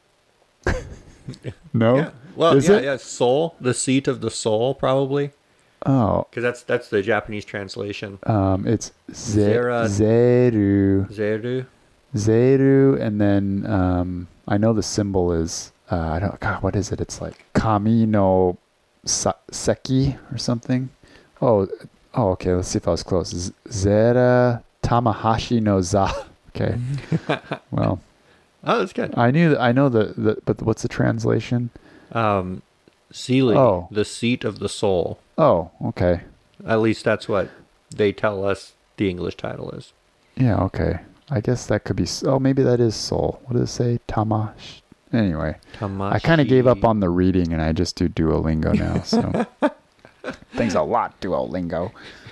No. yeah. Well, Is yeah, it? yeah. Soul, the seat of the soul, probably, Oh, because that's that's the Japanese translation. um, it's ze- Zera- Zeru, Zeru. Zeru, and then um, I know the symbol is uh, I don't. God, what is it? It's like Kami no sa- Seki or something. Oh, oh, okay. Let's see if I was close. Z- Zera Tamahashi no Za. Okay. Well, Oh, that's good. I knew. That, I know the, the. But what's the translation? Um, Seely, Oh. the seat of the soul. Oh, okay. At least that's what they tell us the English title is. Yeah, okay. I guess that could be. s- Oh, maybe that is soul. What does it say? Tamash. Anyway, Tamashi. I kind of gave up on the reading, and I just do Duolingo now. So thanks a lot, Duolingo.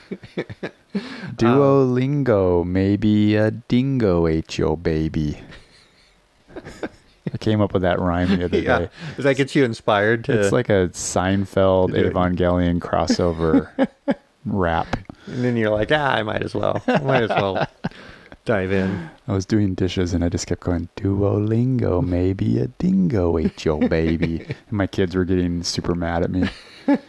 Duolingo, maybe a dingo ate your baby. I came up with that rhyme the other Yeah. day. Does that get you inspired to? It's like a Seinfeld To do it. Evangelion crossover rap. and then you're like, ah, I might as well. I might as well dive in. I was doing dishes and I just kept going, Duolingo, maybe a dingo ate your baby. And my kids were getting super mad at me.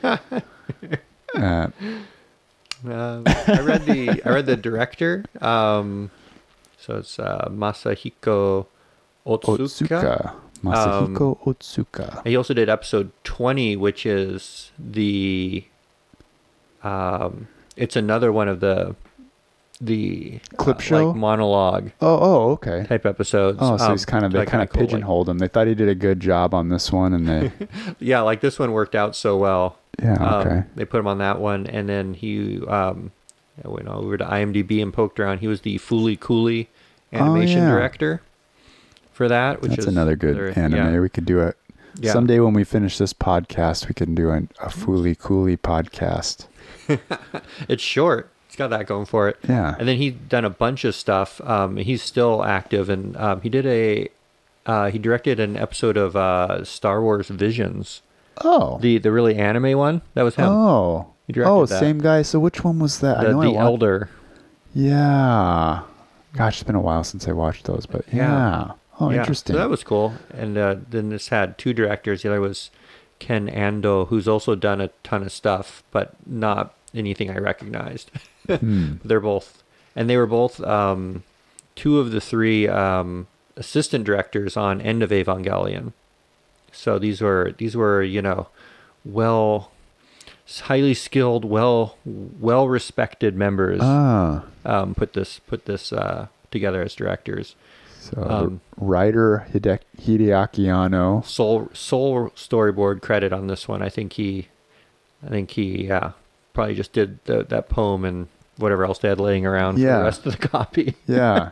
Uh, Um, I read the I read the director. Um, so it's uh, Masahiko Otsuka. Otsuka. Masahiko Otsuka. He also did episode twenty, which is the. Um, it's another one of the, the Clip uh, show? like monologue Oh, oh, okay. type episodes. Oh, so Um, he's kind of, they like kind of cool, like- pigeonholed him. They thought he did a good job on this one and they, yeah, like this one worked out so well. yeah, Um, okay. They put him on that one, and then he um, I went over to IMDb and poked around. He was the Fooly Cooly animation Oh, yeah. director for that, which That's is another good another- anime. Yeah, We could do it. yeah. Someday when we finish this podcast, we can do an, a Fooly Cooly podcast. It's short. It's got that going for it. Yeah. And then he's done a bunch of stuff. Um, he's still active, and um, he did a uh, he directed an episode of uh, Star Wars Visions, Oh. the the really anime one. That was him. Oh. He directed Oh, that. same guy. So which one was that? I the know the I wa- Elder. Yeah. Gosh, it's been a while since I watched those, but yeah. Yeah. Oh, Yeah, interesting. So that was cool. And uh, then this had two directors. The other was Ken Ando, who's also done a ton of stuff, but not anything I recognized. Hmm. They're both, and they were both um, two of the three um, assistant directors on End of Evangelion. So these were these were you know, well, highly skilled, well well respected members. Ah. Um, put this put this uh, together as directors. So Um, writer Hide- Hideaki Anno. Sole sole storyboard credit on this one. I think he, I think he, yeah, probably just did the, that poem and whatever else they had laying around for Yeah. the rest of the copy. Yeah.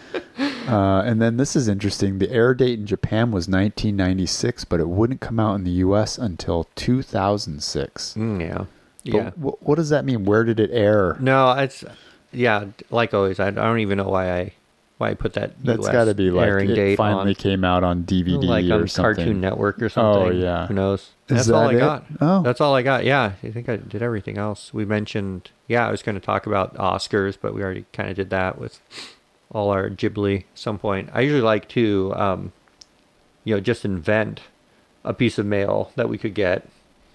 uh, and then this is interesting. The air date in Japan was nineteen ninety-six, but it wouldn't come out in the U S until two thousand six. Mm, yeah, But yeah. wh- what does that mean? Where did it air? No, it's yeah. Like always, I, I don't even know why I why I put that. That's U S got to be like airing it date finally on, came out on D V D like or on something. Cartoon Network or something. Oh, yeah. Who knows? Is That's all that I it? got. Oh. That's all I got. Yeah, I think I did everything else. We mentioned. Yeah, I was going to talk about Oscars, but we already kind of did that with all our Ghibli. Some point. I usually like to, um, you know, just invent a piece of mail that we could get.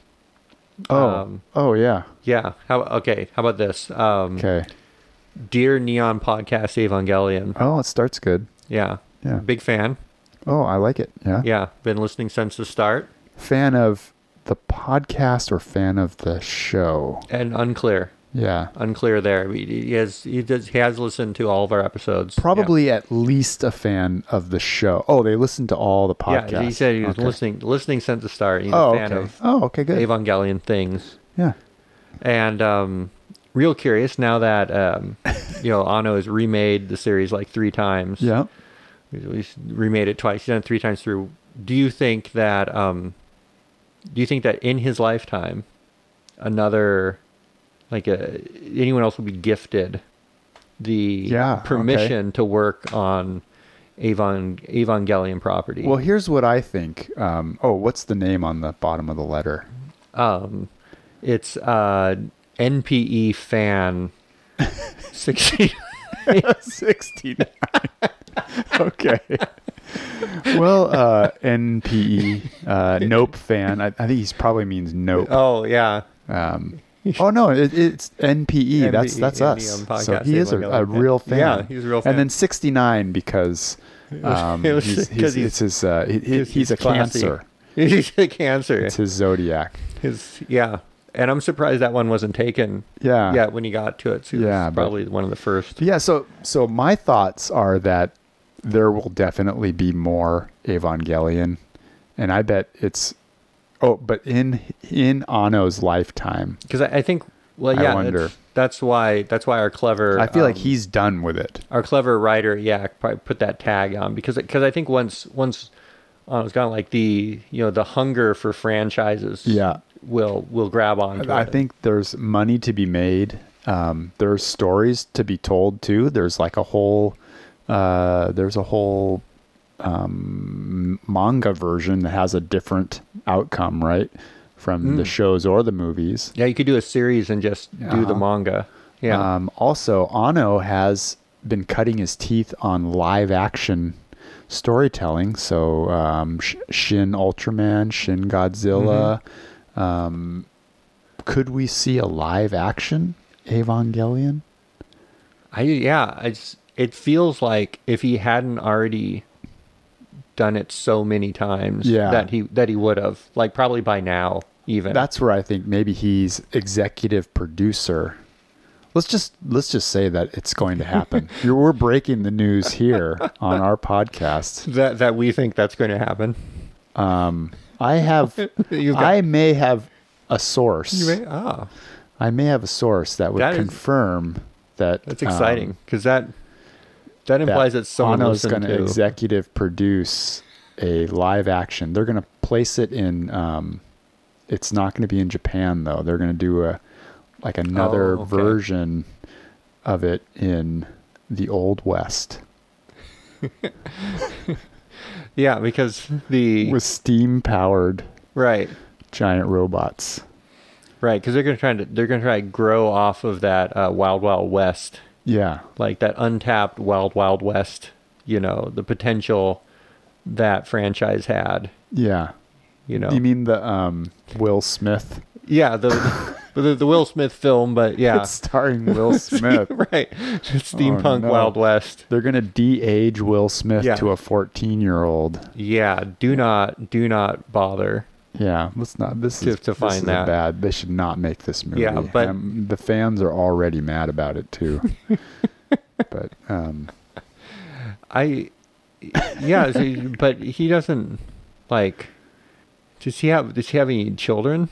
Oh, Um, oh yeah. Yeah. How? Okay. How about this? Um, Okay. Dear Neon Podcast Evangelion. Oh, it starts good. Yeah. Yeah. Big fan. Oh, I like it. Yeah. Yeah. Been listening since the start. Fan of the podcast or fan of the show? And unclear. Yeah. Unclear there. He he has he does he has listened to all of our episodes. Probably at least a fan of the show. Oh, they listened to all the Yeah, podcasts. yeah he said he was Okay. listening listening since the start. He's Oh, a fan okay. of Oh, okay, good. Evangelion things. Yeah. And um, real curious now that um, you know Anno has remade the series like three times. Yeah. He's remade it twice. He's done it three times through. Do you think that um, do you think that in his lifetime, another like a, anyone else will be gifted the Yeah, permission to work on Evang- Evangelion property? Well, here's what I think. Um, oh, what's the name on the bottom of the letter? Um, it's uh, N P E fan sixty. sixty-nine. Okay. Well, uh, N P E, uh, Nope fan. I, I think he probably means Nope. Oh yeah. Um, oh no, it, it's N P E. That's that's N P E, us. Neon Podcast So he is a, Evangelion. a real fan. Yeah, he's a real fan. And then sixty-nine because um, It was- he's, 'cause he's, he's- it's his, uh, he, he- he's- he's a he's classy. Cancer. He's a Cancer. It's his zodiac. His yeah, and I'm surprised that one wasn't taken. Yeah. Yeah, when he got to it, so it Yeah, was but- probably one of the first. Yeah. So so my thoughts are that there will definitely be more Evangelion, and I bet it's oh, but in in Anno's lifetime, Because I, I think, well, I yeah, wonder. that's, that's why that's why our clever. I feel like um, he's done with it. our clever writer, yeah, probably put that tag on because because I think once once uh, it's kind of like the you know the hunger for franchises. Yeah. will will grab on. I think there's money to be made. Um, there's stories to be told too. There's like a whole, uh, there's a whole um, manga version that has a different outcome, right, from the shows or the movies. Yeah, you could do a series and just do the Uh-huh. manga. Yeah, Um, also, Anno has been cutting his teeth on live action storytelling. So um, Sh- Shin Ultraman, Shin Godzilla. Um, could we see a live action Evangelion? I yeah, it's it feels like if he hadn't already done it so many times, Yeah. that he that he would have like probably by now even. That's where I think maybe he's executive producer. Let's just let's just say that it's going to happen. You're, we're breaking the news here on our podcast. that that we think that's going to happen. Um, I have, You've got- I may have a source. You may, ah, I may have a source that would That is- confirm that. that's exciting because that that implies that, someone Anno's listened going to to. executive produce a live action. They're going to place it in. Um, it's not going to be in Japan though. They're going to do a like another Oh, okay. version of it in the Old West Yeah, because the with steam powered right, giant robots. right, because they're going to try to they're going to try to grow off of that uh, Wild Wild West, Yeah. like that untapped Wild Wild West. You know, the potential that franchise had. Yeah. You know, You mean the um, Will Smith? yeah, the, the the Will Smith film, but yeah, It's starring Will Smith. right, steampunk Oh, no. Wild West. They're gonna de-age Will Smith Yeah. to a fourteen-year-old. Yeah, do not do not bother. Yeah, let's not. This To- is to this find is a that. bad. They should not make this movie. Yeah, but- Um, the fans are already mad about it too. But um, I, yeah, so- but he doesn't like. Does he have? Does he have any children?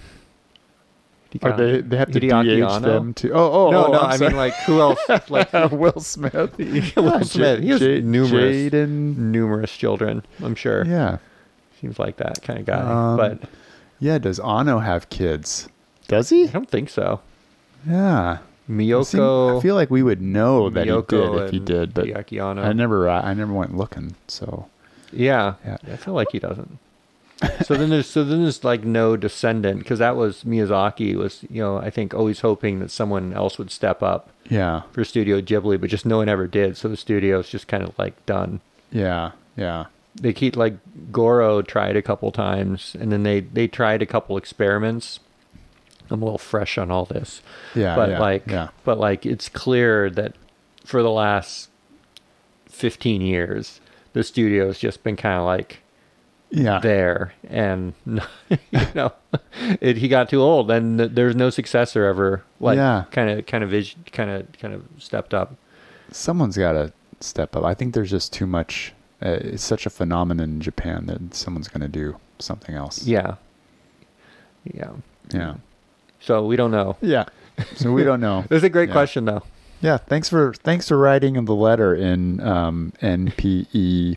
are they? They have to Hideaki de-age Anno? them too. Oh, oh, No, oh, no. I'm I sorry. mean, like, who else? Like Will Smith. Will Smith. He has J- numerous, Jaden. numerous children. I'm sure. Yeah, Seems like that kind of guy. Um, but yeah. Does Ano have kids? Does he? I don't think so. Yeah. I seem- Miyoko. I feel like we would know that he Miyoko did if he and did, but Hideaki Anno. I never. I never went looking. So Yeah, Yeah. I feel like he doesn't. So then there's so then there's like no descendant because that was Miyazaki was you know I think always hoping that someone else would step up yeah, for Studio Ghibli, but just no one ever did. So the studio's just kind of like done. yeah, yeah. They keep like Goro tried a couple times, and then they they tried a couple experiments. I'm a little fresh on all this, Yeah, but yeah, like yeah. but like it's clear that for the last fifteen years the studio's just been kind of like Yeah. there, and you know it, he got too old and th- there's no successor ever like Yeah. kind of kind of vision kind of kind of stepped up. Someone's got to step up. I think there's just too much. Uh, it's such a phenomenon in Japan that someone's going to do something else. Yeah, yeah, Yeah. so we don't know. Yeah. So we don't know. It's a great Yeah. question though. Yeah. Thanks for thanks for writing the letter in um, N P E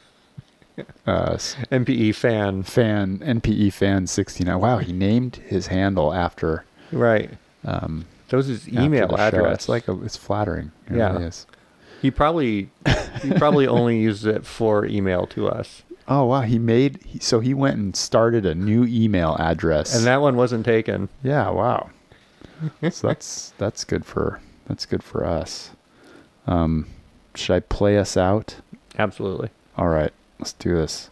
uh, s- M P E fan, fan N P E fan sixty-nine. Wow, he named his handle after right? um, That was his after email the show. address. It's like a, it's flattering. It Yeah. really is. He probably he probably only used it for email to us, Oh wow, he made he, so he went and started a new email address. and that one wasn't taken. Yeah, wow. So that's that's good for that's good for us. Um, should I play us out? Absolutely. All right, let's do this.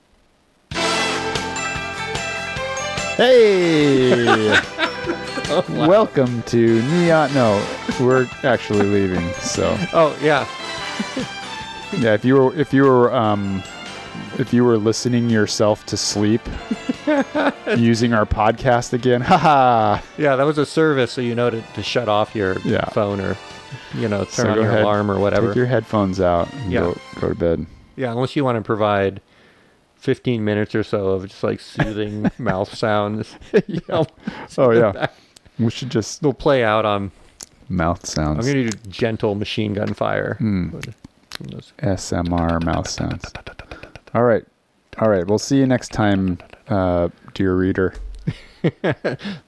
Hey, welcome to Neon. No, we're actually leaving. So Oh yeah, yeah, if you were if you were um if you were listening yourself to sleep using our podcast again, haha. yeah. That was a service, so you know to, to shut off your Yeah. phone or you know turn So on go your ahead, alarm or whatever. Take your headphones out and Yeah. go go to bed. Yeah, unless you want to provide fifteen minutes or so of just like soothing mouth sounds. You know, Oh yeah, we should just they'll play out on. mouth I'm sounds. gonna do gentle machine gun fire. Hmm. From those- S M R mouth sounds. All right, all right. We'll see you next time, uh, dear reader.